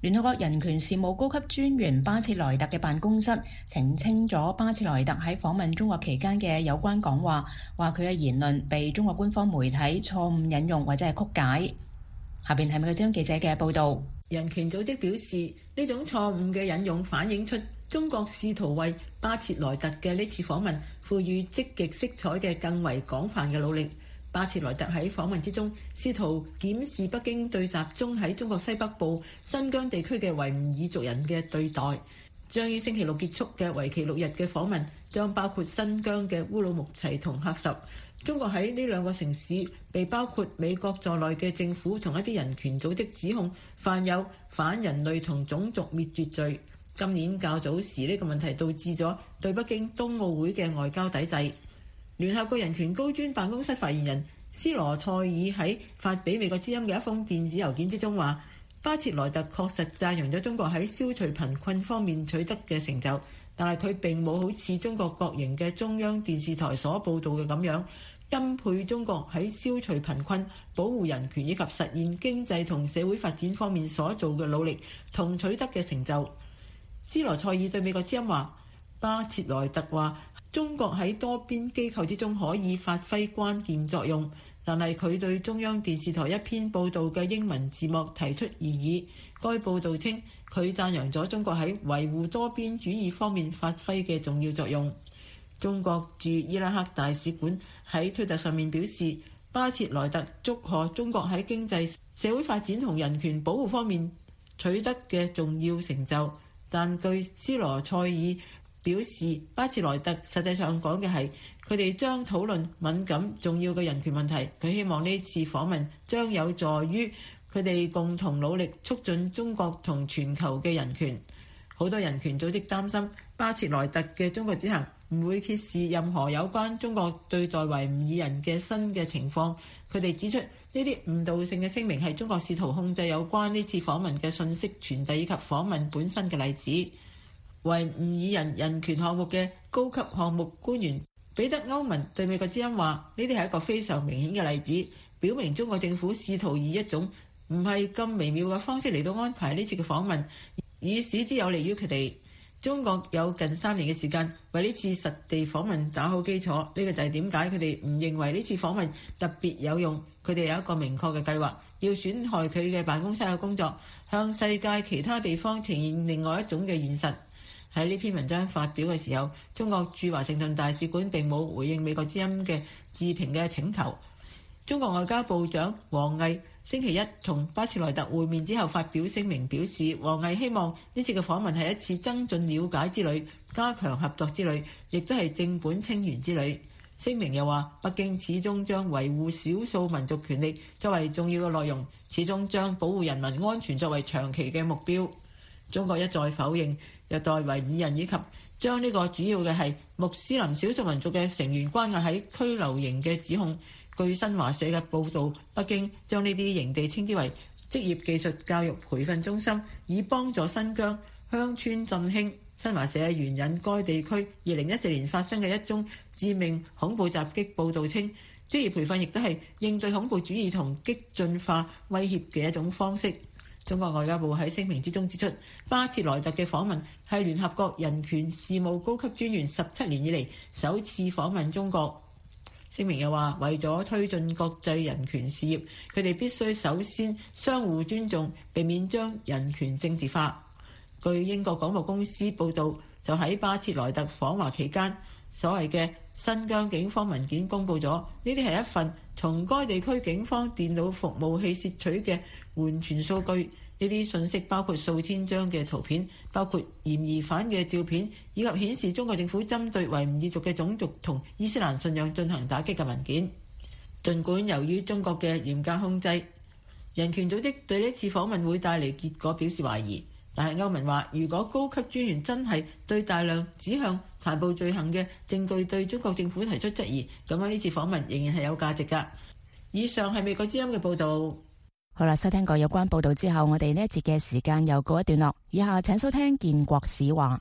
聯合國人權事務高級專員巴切萊特嘅辦公室澄清咗巴切萊特喺訪問中國期間嘅有關講話，話佢嘅言論被中國官方媒體錯誤引用或者係曲解。下邊係美國之音記者嘅報導。 人權組織表示，呢種錯誤嘅引用反映出中國試圖為巴切萊特嘅呢次訪問賦予積極色彩嘅更為廣泛嘅努力。巴切萊特喺訪問之中試圖檢視北京對集中喺中國西北部新疆地區嘅維吾爾族人嘅對待。將於星期六結束嘅為期六日嘅訪問將包括新疆嘅烏魯木齊同喀什。中國喺呢兩個城市被包括美國在內嘅政府同一啲人權組織指控犯有反人類同種族滅絕罪。今年較早時呢個問題導致咗對北京冬奧會嘅外交抵制。聯合國人權高專辦公室發言人斯羅塞爾喺發俾美國之音嘅一封電子郵件之中話，巴切萊特確實讚揚咗中國喺消除貧困方面取得嘅成就，但係佢並冇好似中國國營嘅中央電視台所報導嘅咁樣欽佩中國喺消除貧困、保護人權以及實現經濟同社會發展方面所做嘅努力同取得嘅成就。斯羅塞爾對美國之音話，巴切萊特話中國喺多邊機構之中可以發揮關鍵作用，但係佢對中央電視台一篇報導嘅英文字幕提出異議。該報導稱佢讚揚咗中國喺維護多邊主義方面發揮嘅重要作用。中國駐伊拉克大使館喺推特上面表示，巴切萊特祝賀中國喺經濟、社會發展同人權保護方面取得嘅重要成就，但據斯羅塞爾表示，巴切萊特實際上講嘅係佢哋將討論敏感重要嘅人權問題。佢希望呢次訪問將有助於佢哋共同努力促進中國同全球嘅人權。好多人權組織擔心巴切萊特嘅中國之行唔會揭示任何有關中國對待維吾爾人嘅新嘅情況。佢哋指出，呢啲誤導性嘅聲明係中國試圖控制有關呢次訪問嘅信息傳遞以及訪問本身嘅例子。維吾爾人人權項目嘅高級項目官員彼得歐文對美國之音話，呢啲係一個非常明顯嘅例子，表明中國政府試圖以一種唔係咁微妙嘅方式嚟到安排呢次嘅訪問，以使之有利於佢哋。中國有近三年嘅時間為呢次實地訪問打好基礎，呢個就係點解佢哋唔認為呢次訪問特別有用。佢哋有一個明確嘅計劃，要損害佢嘅辦公室嘅工作，向世界其他地方呈現另外一種嘅現實。喺呢篇文章發表嘅時候，中國駐華盛頓大使館並冇回應美國之音嘅置評嘅請求。中國外交部長王毅星期一同巴切萊特會面之後發表聲明，表示王毅希望呢次嘅訪問係一次增進了解之旅，加強合作之旅，亦都係正本清源之旅。聲明又話，北京始終將維護少數民族權利作為重要嘅內容，始終將保護人民安全作為長期嘅目標。中國一再否認虐待維吾爾人以及將呢個主要嘅係穆斯林少數民族嘅成員關押喺拘留營嘅指控。據新華社嘅報導，北京將呢啲營地稱之為職業技術教育培訓中心，以幫助新疆鄉村振興。新華社援引該地區二零一四年發生嘅一宗致命恐怖襲擊報導稱，職業培訓亦都係應對恐怖主義同激進化威脅嘅一種方式。中國外交部喺聲明之中指出，巴切萊特嘅訪問係聯合國人權事務高級專員十七年以嚟首次訪問中國。聲明又話，為咗推進國際人權事業，佢哋必須首先相互尊重，避免將人權政治化。據英國廣播公司報導，就喺巴切萊特訪華期間，所謂嘅新疆警方文件公佈咗，呢啲係一份從該地區警方電腦服務器竊取嘅完全數據。呢啲信息包括數千張嘅圖片，包括嫌疑犯嘅照片，以及顯示中國政府針對維吾爾族嘅種族同伊斯蘭信仰進行打擊嘅文件。儘管由於中國嘅嚴格控制，人權組織對呢次訪問會帶嚟結果表示懷疑。但係歐盟話，如果高級專員真係對大量指向殘暴罪行嘅證據對中國政府提出質疑，咁樣呢次訪問仍然係有價值㗎。以上係美國之音嘅報導。 好啦，收聽過有關報導之後，我哋呢一節嘅時間又告一段落。以下請收聽建國史話。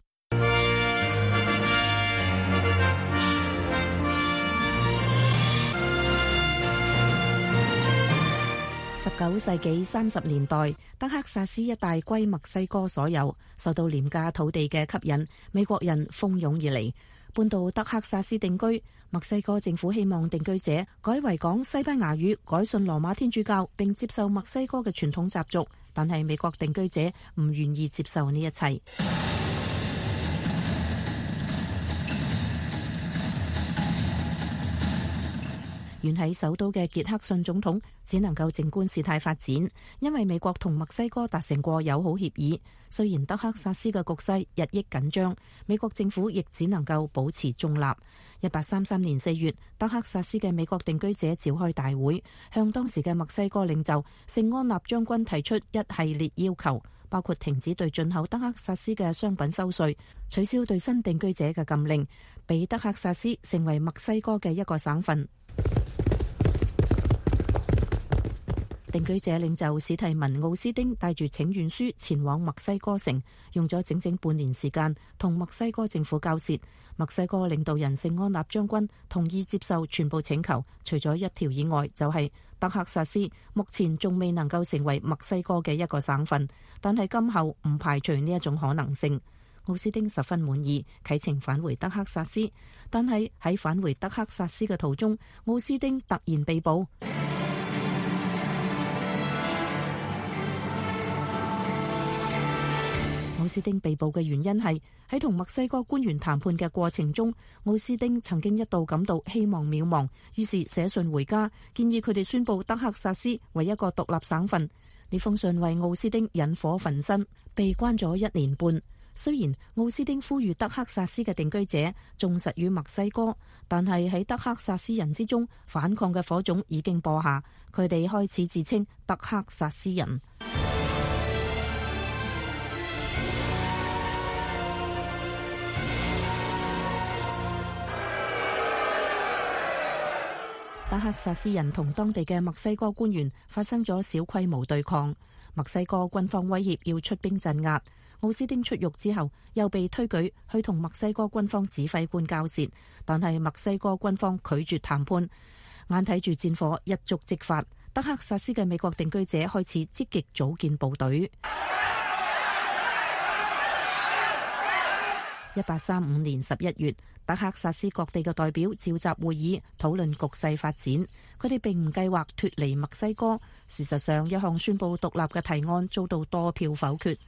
十九世紀三十年代，德克薩斯一帶歸墨西哥所有，受到廉價土地嘅吸引，美國人蜂擁而嚟，搬到德克薩斯定居。墨西哥政府希望定居者改為講西班牙語，改信羅馬天主教，並接受墨西哥嘅傳統習俗，但係美國定居者唔願意接受呢一切。遠喺首都嘅傑克遜總統只能夠靜觀事態發展，因為美國同墨西哥達成過友好協議。雖然德克薩斯嘅局勢日益緊張，美國政府亦只能夠保持中立。一八三三年四月，德克薩斯嘅美國定居者召開大會，向當時嘅墨西哥領袖聖安納將軍提出一系列要求，包括停止對進口德克薩斯嘅商品收稅，取消對新定居者嘅禁令，俾德克薩斯成為墨西哥嘅一個省份。定居者領袖史提文奧斯丁帶住請願書前往墨西哥城，用咗整整半年時間同墨西哥政府交涉。墨西哥領導人聖安納將軍同意接受全部請求，除咗一條以外，就係德克薩斯目前仲未能夠成為墨西哥嘅一個省份，但係今後唔排除呢一種可能性。奧斯丁十分滿意，啟程返回德克薩斯，但係喺返回德克薩斯嘅途中，奧斯丁突然被捕。奧斯丁被捕嘅原因係喺同墨西哥官員談判嘅過程中，奧斯丁曾經一度感到希望渺茫，於是寫信回家，建議佢哋宣布德克薩斯為一個獨立省份。呢封信為奧斯丁引火焚身，被關咗一年半。雖然奧斯丁呼籲德克薩斯嘅定居者忠實於墨西哥，但係喺德克薩斯人之中，反抗嘅火種已經播下，佢哋開始自稱德克薩斯人。德克薩斯人同當地嘅墨西哥官員發生咗小規模對抗，墨西哥軍方威脅要出兵鎮壓。奧斯丁出獄之後，又被推舉去同墨西哥軍方指揮官交涉，但係墨西哥軍方拒絕談判。眼睇住戰火一觸即發，德克薩斯嘅美國定居者開始積極組建部隊。一八三五年十一月，德克薩斯各地嘅代表召集會議，討論局勢發展。佢哋並唔計劃脫離墨西哥。事實上，一項宣布獨立嘅提案遭到多票否決。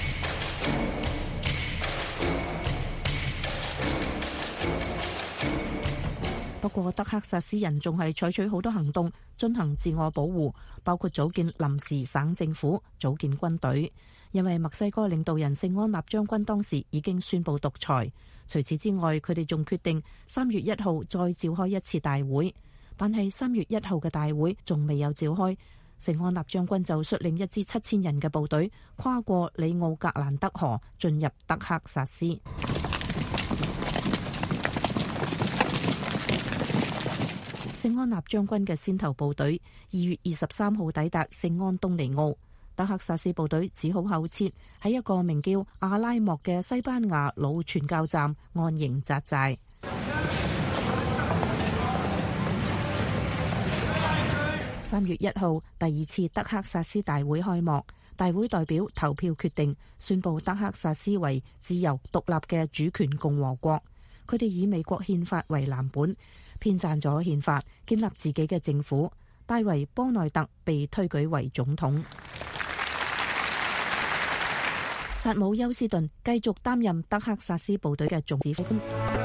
不過，德克薩斯人仲係採取好多行動進行自我保護，包括組建臨時省政府、組建軍隊。因為墨西哥領導人聖安納將軍當時已經宣布獨裁。除此之外，佢哋仲決定三月一號再召開一次大會，但係三月一號嘅大會仲未有召開，聖安納將軍就率領一支七千人嘅部隊跨過里奧格蘭德河進入德克薩斯。聖安納將軍嘅先頭部隊二月二十三號抵達聖安東尼奧。德克薩斯部隊只好後撤，喺一個名叫阿拉莫嘅西班牙老傳教站安營紮寨。三月一號，第二次德克薩斯大會開幕，大會代表投票決定宣布德克薩斯為自由獨立嘅主權共和國。佢哋以美國憲法為藍本，編撰咗憲法，建立自己嘅政府。戴維波內特被推舉為總統。薩姆休斯頓繼續擔任德克薩斯部隊嘅總指揮官。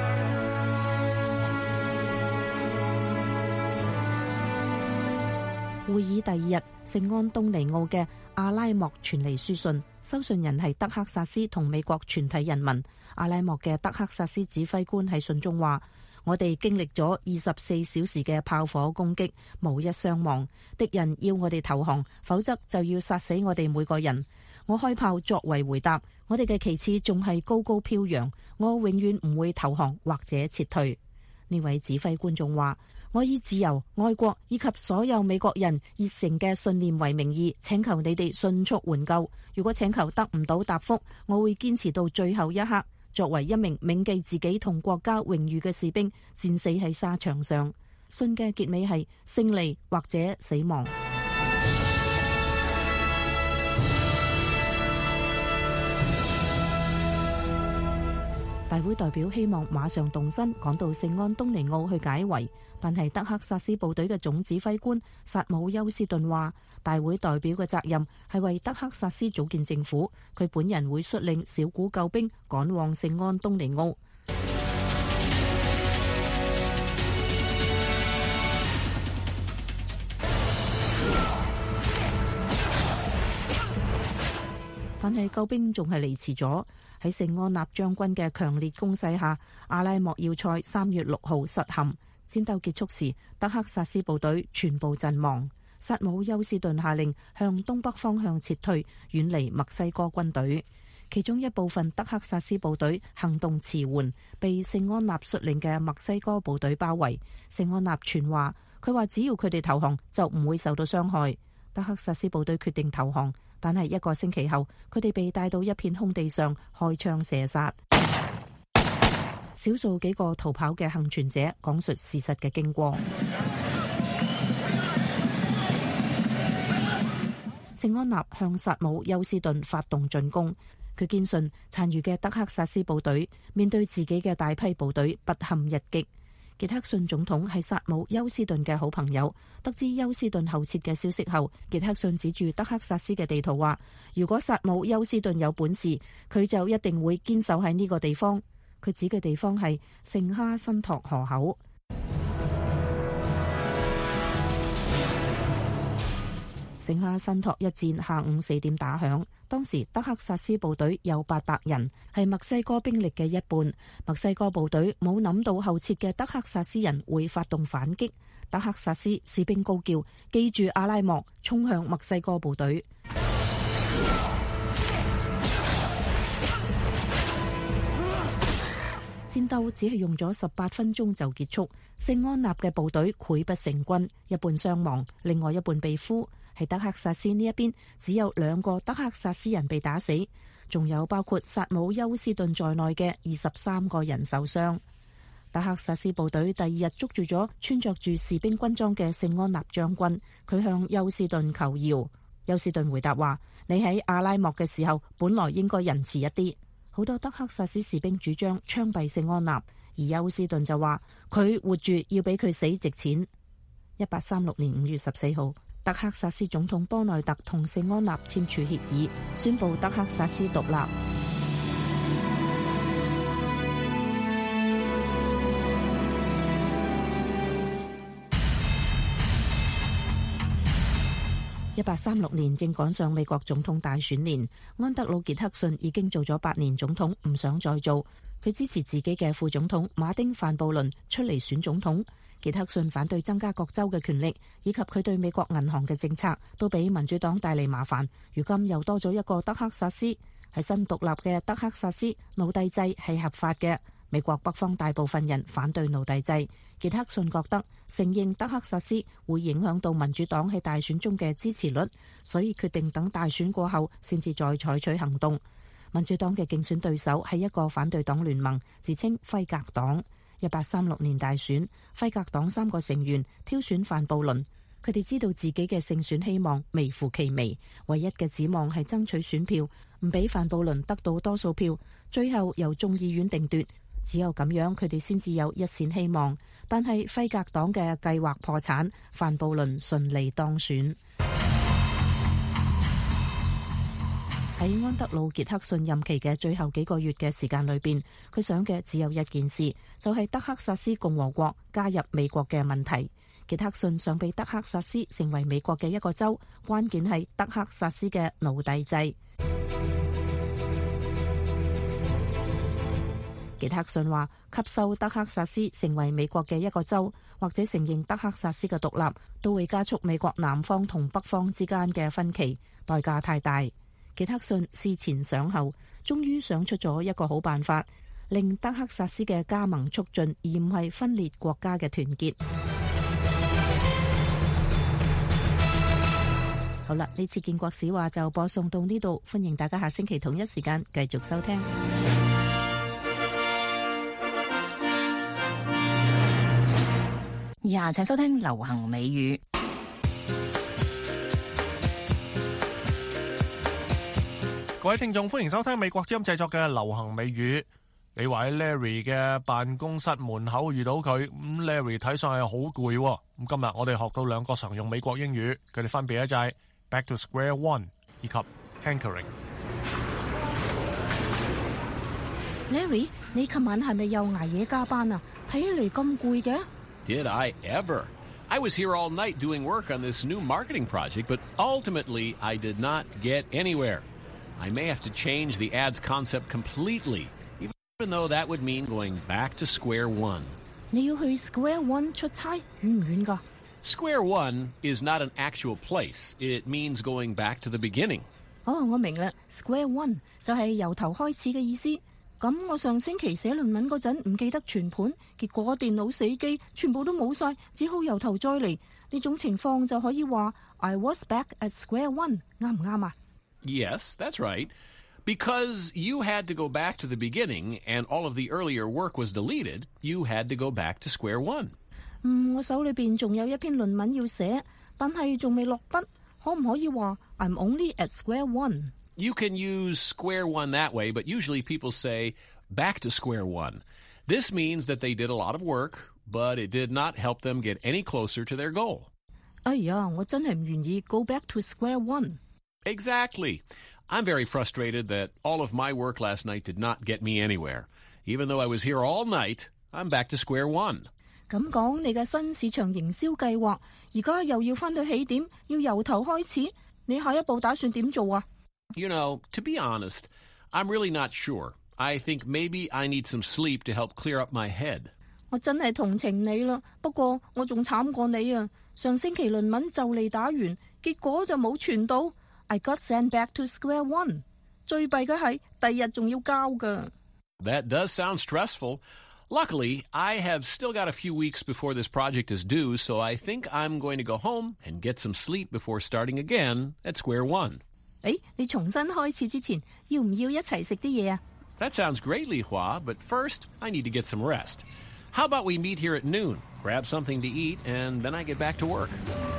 會議第二日，聖安東尼奧嘅阿拉莫傳嚟書信，收信人係德克薩斯同美國全體人民。阿拉莫嘅德克薩斯指揮官喺信中話：我哋經歷咗二十四小時嘅炮火攻擊，無一傷亡。敵人要我哋投降，否則就要殺死我哋每個人。我開炮作為回答，我哋嘅旗幟仲係高高飄揚，我永遠唔會投降或者撤退。呢位指揮官仲話：我以自由、愛國以及所有美國人熱誠嘅信念為名義，請求你哋迅速援救。如果請求得唔到答覆，我會堅持到最後一刻，作為一名銘記自己同國家榮譽嘅士兵，戰死喺沙場上。信嘅結尾係勝利或者死亡。 大會代表希望馬上動身趕到聖安東尼奧去解圍，但係德克薩斯部隊嘅總指揮官薩姆休斯頓話，大會代表嘅責任係為德克薩斯組建政府，佢本人會率領小股救兵趕往聖安東尼奧。但係救兵仲係嚟遲咗。喺聖安納將軍嘅強烈攻勢下，阿拉莫要塞三月六號失陷。戰鬥結束時，德克薩斯部隊全部陣亡。薩姆休斯頓下令向東北方向撤退，遠離墨西哥軍隊。其中一部分德克薩斯部隊行動遲緩，被聖安納率領嘅墨西哥部隊包圍。聖安納傳話，佢話只要佢哋投降，就唔會受到傷害。德克薩斯部隊決定投降。但係一個星期後，佢哋被帶到一片空地上開槍射殺。少數幾個逃跑嘅幸存者講述事實嘅經過。聖安納向薩姆休斯頓發動進攻，佢堅信殘餘嘅德克薩斯部隊面對自己嘅大批部隊不堪一擊。傑克遜總統係薩姆休斯頓嘅好朋友，得知休斯頓後撤嘅消息後，傑克遜指住德克薩斯嘅地圖話，如果薩姆休斯頓有本事，佢就一定會堅守喺呢個地方。佢指嘅地方係聖哈辛托河口。聖哈辛托一戰下午四點打響，當時德克薩斯部隊有八百人，係墨西哥兵力嘅一半。墨西哥部隊冇諗到後撤嘅德克薩斯人會發動反擊，德克薩斯士兵高叫，記住阿拉莫，衝向墨西哥部隊。戰鬥只係用咗十八分鐘就結束，聖安納嘅部隊潰不成軍，一半傷亡，另外一半被俘。喺德克薩斯呢一邊，只有兩個德克薩斯人被打死，仲有包括薩姆休斯頓在內嘅二十三個人受傷。德克薩斯部隊第二日捉住咗穿着住士兵軍裝嘅聖安納將軍，佢向休斯頓求饒。休斯頓回答話：你喺阿拉莫嘅時候，本來應該仁慈一啲。好多德克薩斯士兵主張槍斃聖安納，而休斯頓就話佢活住要比佢死值錢。一八三六年五月十四號，德克薩斯總統波內特同聖安納簽署協議，宣布德克薩斯獨立。一八三六年正趕上美國總統大選年，安德魯傑克遜已經做咗八年總統，唔想再做。佢支持自己嘅副總統馬丁范布倫出嚟選總統。傑克遜反對增加各州嘅權力，以及佢對美國銀行嘅政策都俾民主黨帶嚟麻煩。如今又多咗一個德克薩斯，喺新獨立嘅德克薩斯，奴隸制係合法嘅。美國北方大部分人反對奴隸制。傑克遜覺得承認德克薩斯會影響到民主黨喺大選中嘅支持率，所以決定等大選過後先至再採取行動。民主黨嘅競選對手係一個反對黨聯盟，自稱輝格黨。一八三六年大選，輝格黨三個成員挑選范布倫，佢哋知道自己嘅勝選希望微乎其微，唯一嘅指望係爭取選票，唔俾范布倫得到多數票，最後由眾議院定奪。只有咁樣，佢哋先至有一線希望。但係輝格黨嘅計劃破產，范布倫順利當選。喺安德魯傑克遜任期嘅最後幾個月嘅時間裏邊，佢想嘅只有一件事，就係德克薩斯共和國加入美國嘅問題。傑克遜想俾德克薩斯成為美國嘅一個州，關鍵係德克薩斯嘅奴隸制。傑克遜話，吸收德克薩斯成為美國嘅一個州，或者承認德克薩斯嘅獨立，都會加速美國南方同北方之間嘅分歧，代價太大。傑克遜思前想後，終於想出咗一個好辦法，令德克薩斯嘅加盟促進，而唔係分裂國家嘅團結。好啦，呢次建國史話就播送到呢度，歡迎大家下星期同一時間繼續收聽。以下請收聽流行美語。 各位聽眾，歡迎收聽美國之音製作嘅流行美語。 你話喺 Larry 嘅辦公室門口遇到佢，咁 Larry 睇上去好攰喎。咁今日我哋學到兩個常用美國英語，佢哋分別咧就係 back to square one 以及 hankering。Larry， 你琴晚係咪又捱夜加班啊？睇起嚟咁攰嘅。 Did I ever? I was here all night doing work on this new marketing project, but ultimately I did not get anywhere. I may have to change the ads concept completely, even though that would mean going back to square one. 你要去 Square One 出差，遠唔遠㗎？ Square One is not an actual place. It means going back to the beginning. 哦，我明啦 ，Square One 就係由頭開始嘅意思。咁我上星期寫論文嗰陣唔記得存盤，結果電腦死機，全部都冇晒，只好由頭再嚟。呢種情況就可以話 I was back at Square One， 啱唔啱啊？ Yes, that's right. Because you had to go back to the beginning and all of the earlier work was deleted, you had to go back to square one. 嗯，我手裏邊仲有一篇論文要寫，但係仲未落筆，可唔可以話 I'm only at square one? You can use square one that way, but usually people say back to square one. This means that they did a lot of work, but it did not help them get any closer to their goal. 哎呀，我真係唔願意 go back to square one. Exactly. I'm very frustrated that all of my work last night did not get me anywhere. Even though I was here all night, I'm back to square one. 咁講，你嘅新市場營銷計劃，而家又要返到起點，要由頭開始，你下一步打算點做啊？ You know, to be honest, I'm really not sure. I think maybe I need some sleep to help clear up my head. 我真係同情你啦，不過我仲慘過你啊！上星期論文就嚟打完，結果就冇傳到。I got sent back to square one. 最弊嘅係第二日仲要交㗎。 That does sound stressful. Luckily, I have still got a few weeks before this project is due, so I think I'm going to go home and get some sleep before starting again at square one. 誒，你重新開始之前，要唔要一齊食啲嘢啊？ That sounds great, Li Hua, but first I need to get some rest. How about we meet here at noon, grab something to eat, and then I get back to work.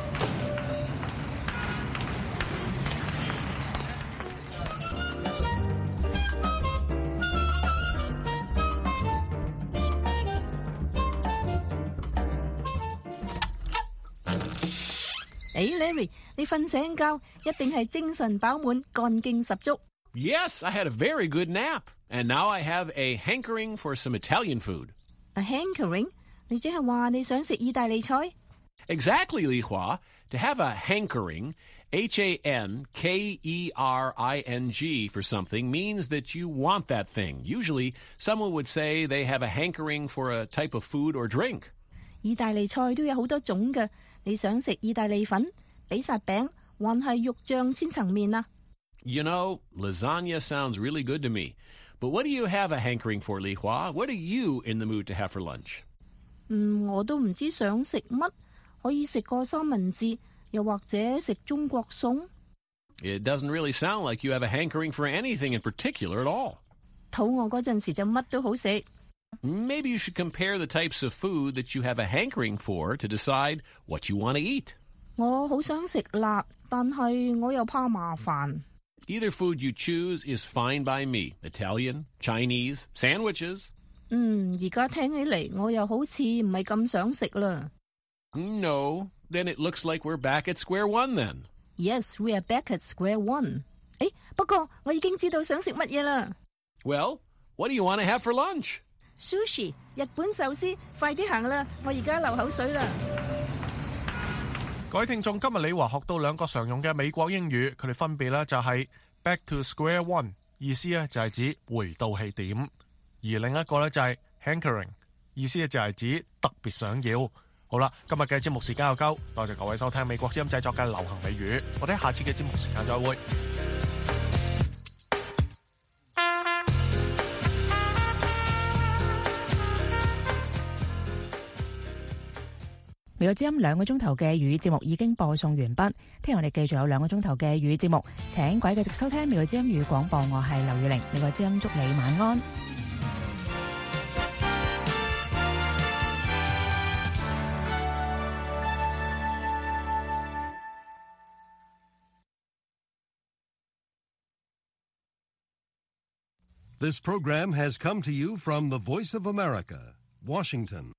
Hey Larry， 你瞓醒覺一定係精神飽滿、幹勁十足。 Yes, I had a very good nap, and now I have a hankering for some Italian food. A hankering？ 你即係話你想食意大利菜？ Exactly, Li Hua. To have a hankering, H A N K E R I N G for something means that you want that thing. Usually, someone would say they have a hankering for a type of food or drink. 意大利菜都有好多種嘅。你想食意大利粉、比薩餅，還係肉醬千層麵啊？ You know, lasagna sounds really good to me. But what do you have a hankering for, Li Hua? What are you in the mood to have for lunch? 嗯，我都唔知想食乜，可以食個三文治，又或者食中國餸。 It doesn't really sound like you have a hankering for anything in particular at all. 肚餓嗰陣時就乜都好食。 Maybe you should compare the types of food that you have a hankering for to decide what you want to eat. 我好想食辣，但係我又怕麻煩。 Either food you choose is fine by me. Italian, Chinese, sandwiches. 嗯，而家聽起嚟我又好似唔係咁想食啦。 No, then it looks like we're back at square one then. Yes, we are back at square one. 誒，不過我已經知道想食乜嘢啦。 Well, what do you want to have for lunch? Sushi 日本壽司，快啲行啦！我而家流口水啦。 各位聽眾，今日李華學到兩個常用嘅美國英語，佢哋分別咧就係 back to square one， 意思咧就係指回到起點；而另一個咧就係 hankering， 意思咧就係指特別想要。好啦，今日嘅節目時間又夠，多謝各位收聽美國之音製作嘅流行美語，我哋下次嘅節目時間再會。 美國之音兩個鐘頭嘅語節目已經播送完畢，聽日我哋繼續有兩個鐘頭嘅語節目，請各位繼續收聽美國之音語廣播，我係劉雨玲，美國之音祝你晚安。 This program has come to you from the Voice of America, Washington.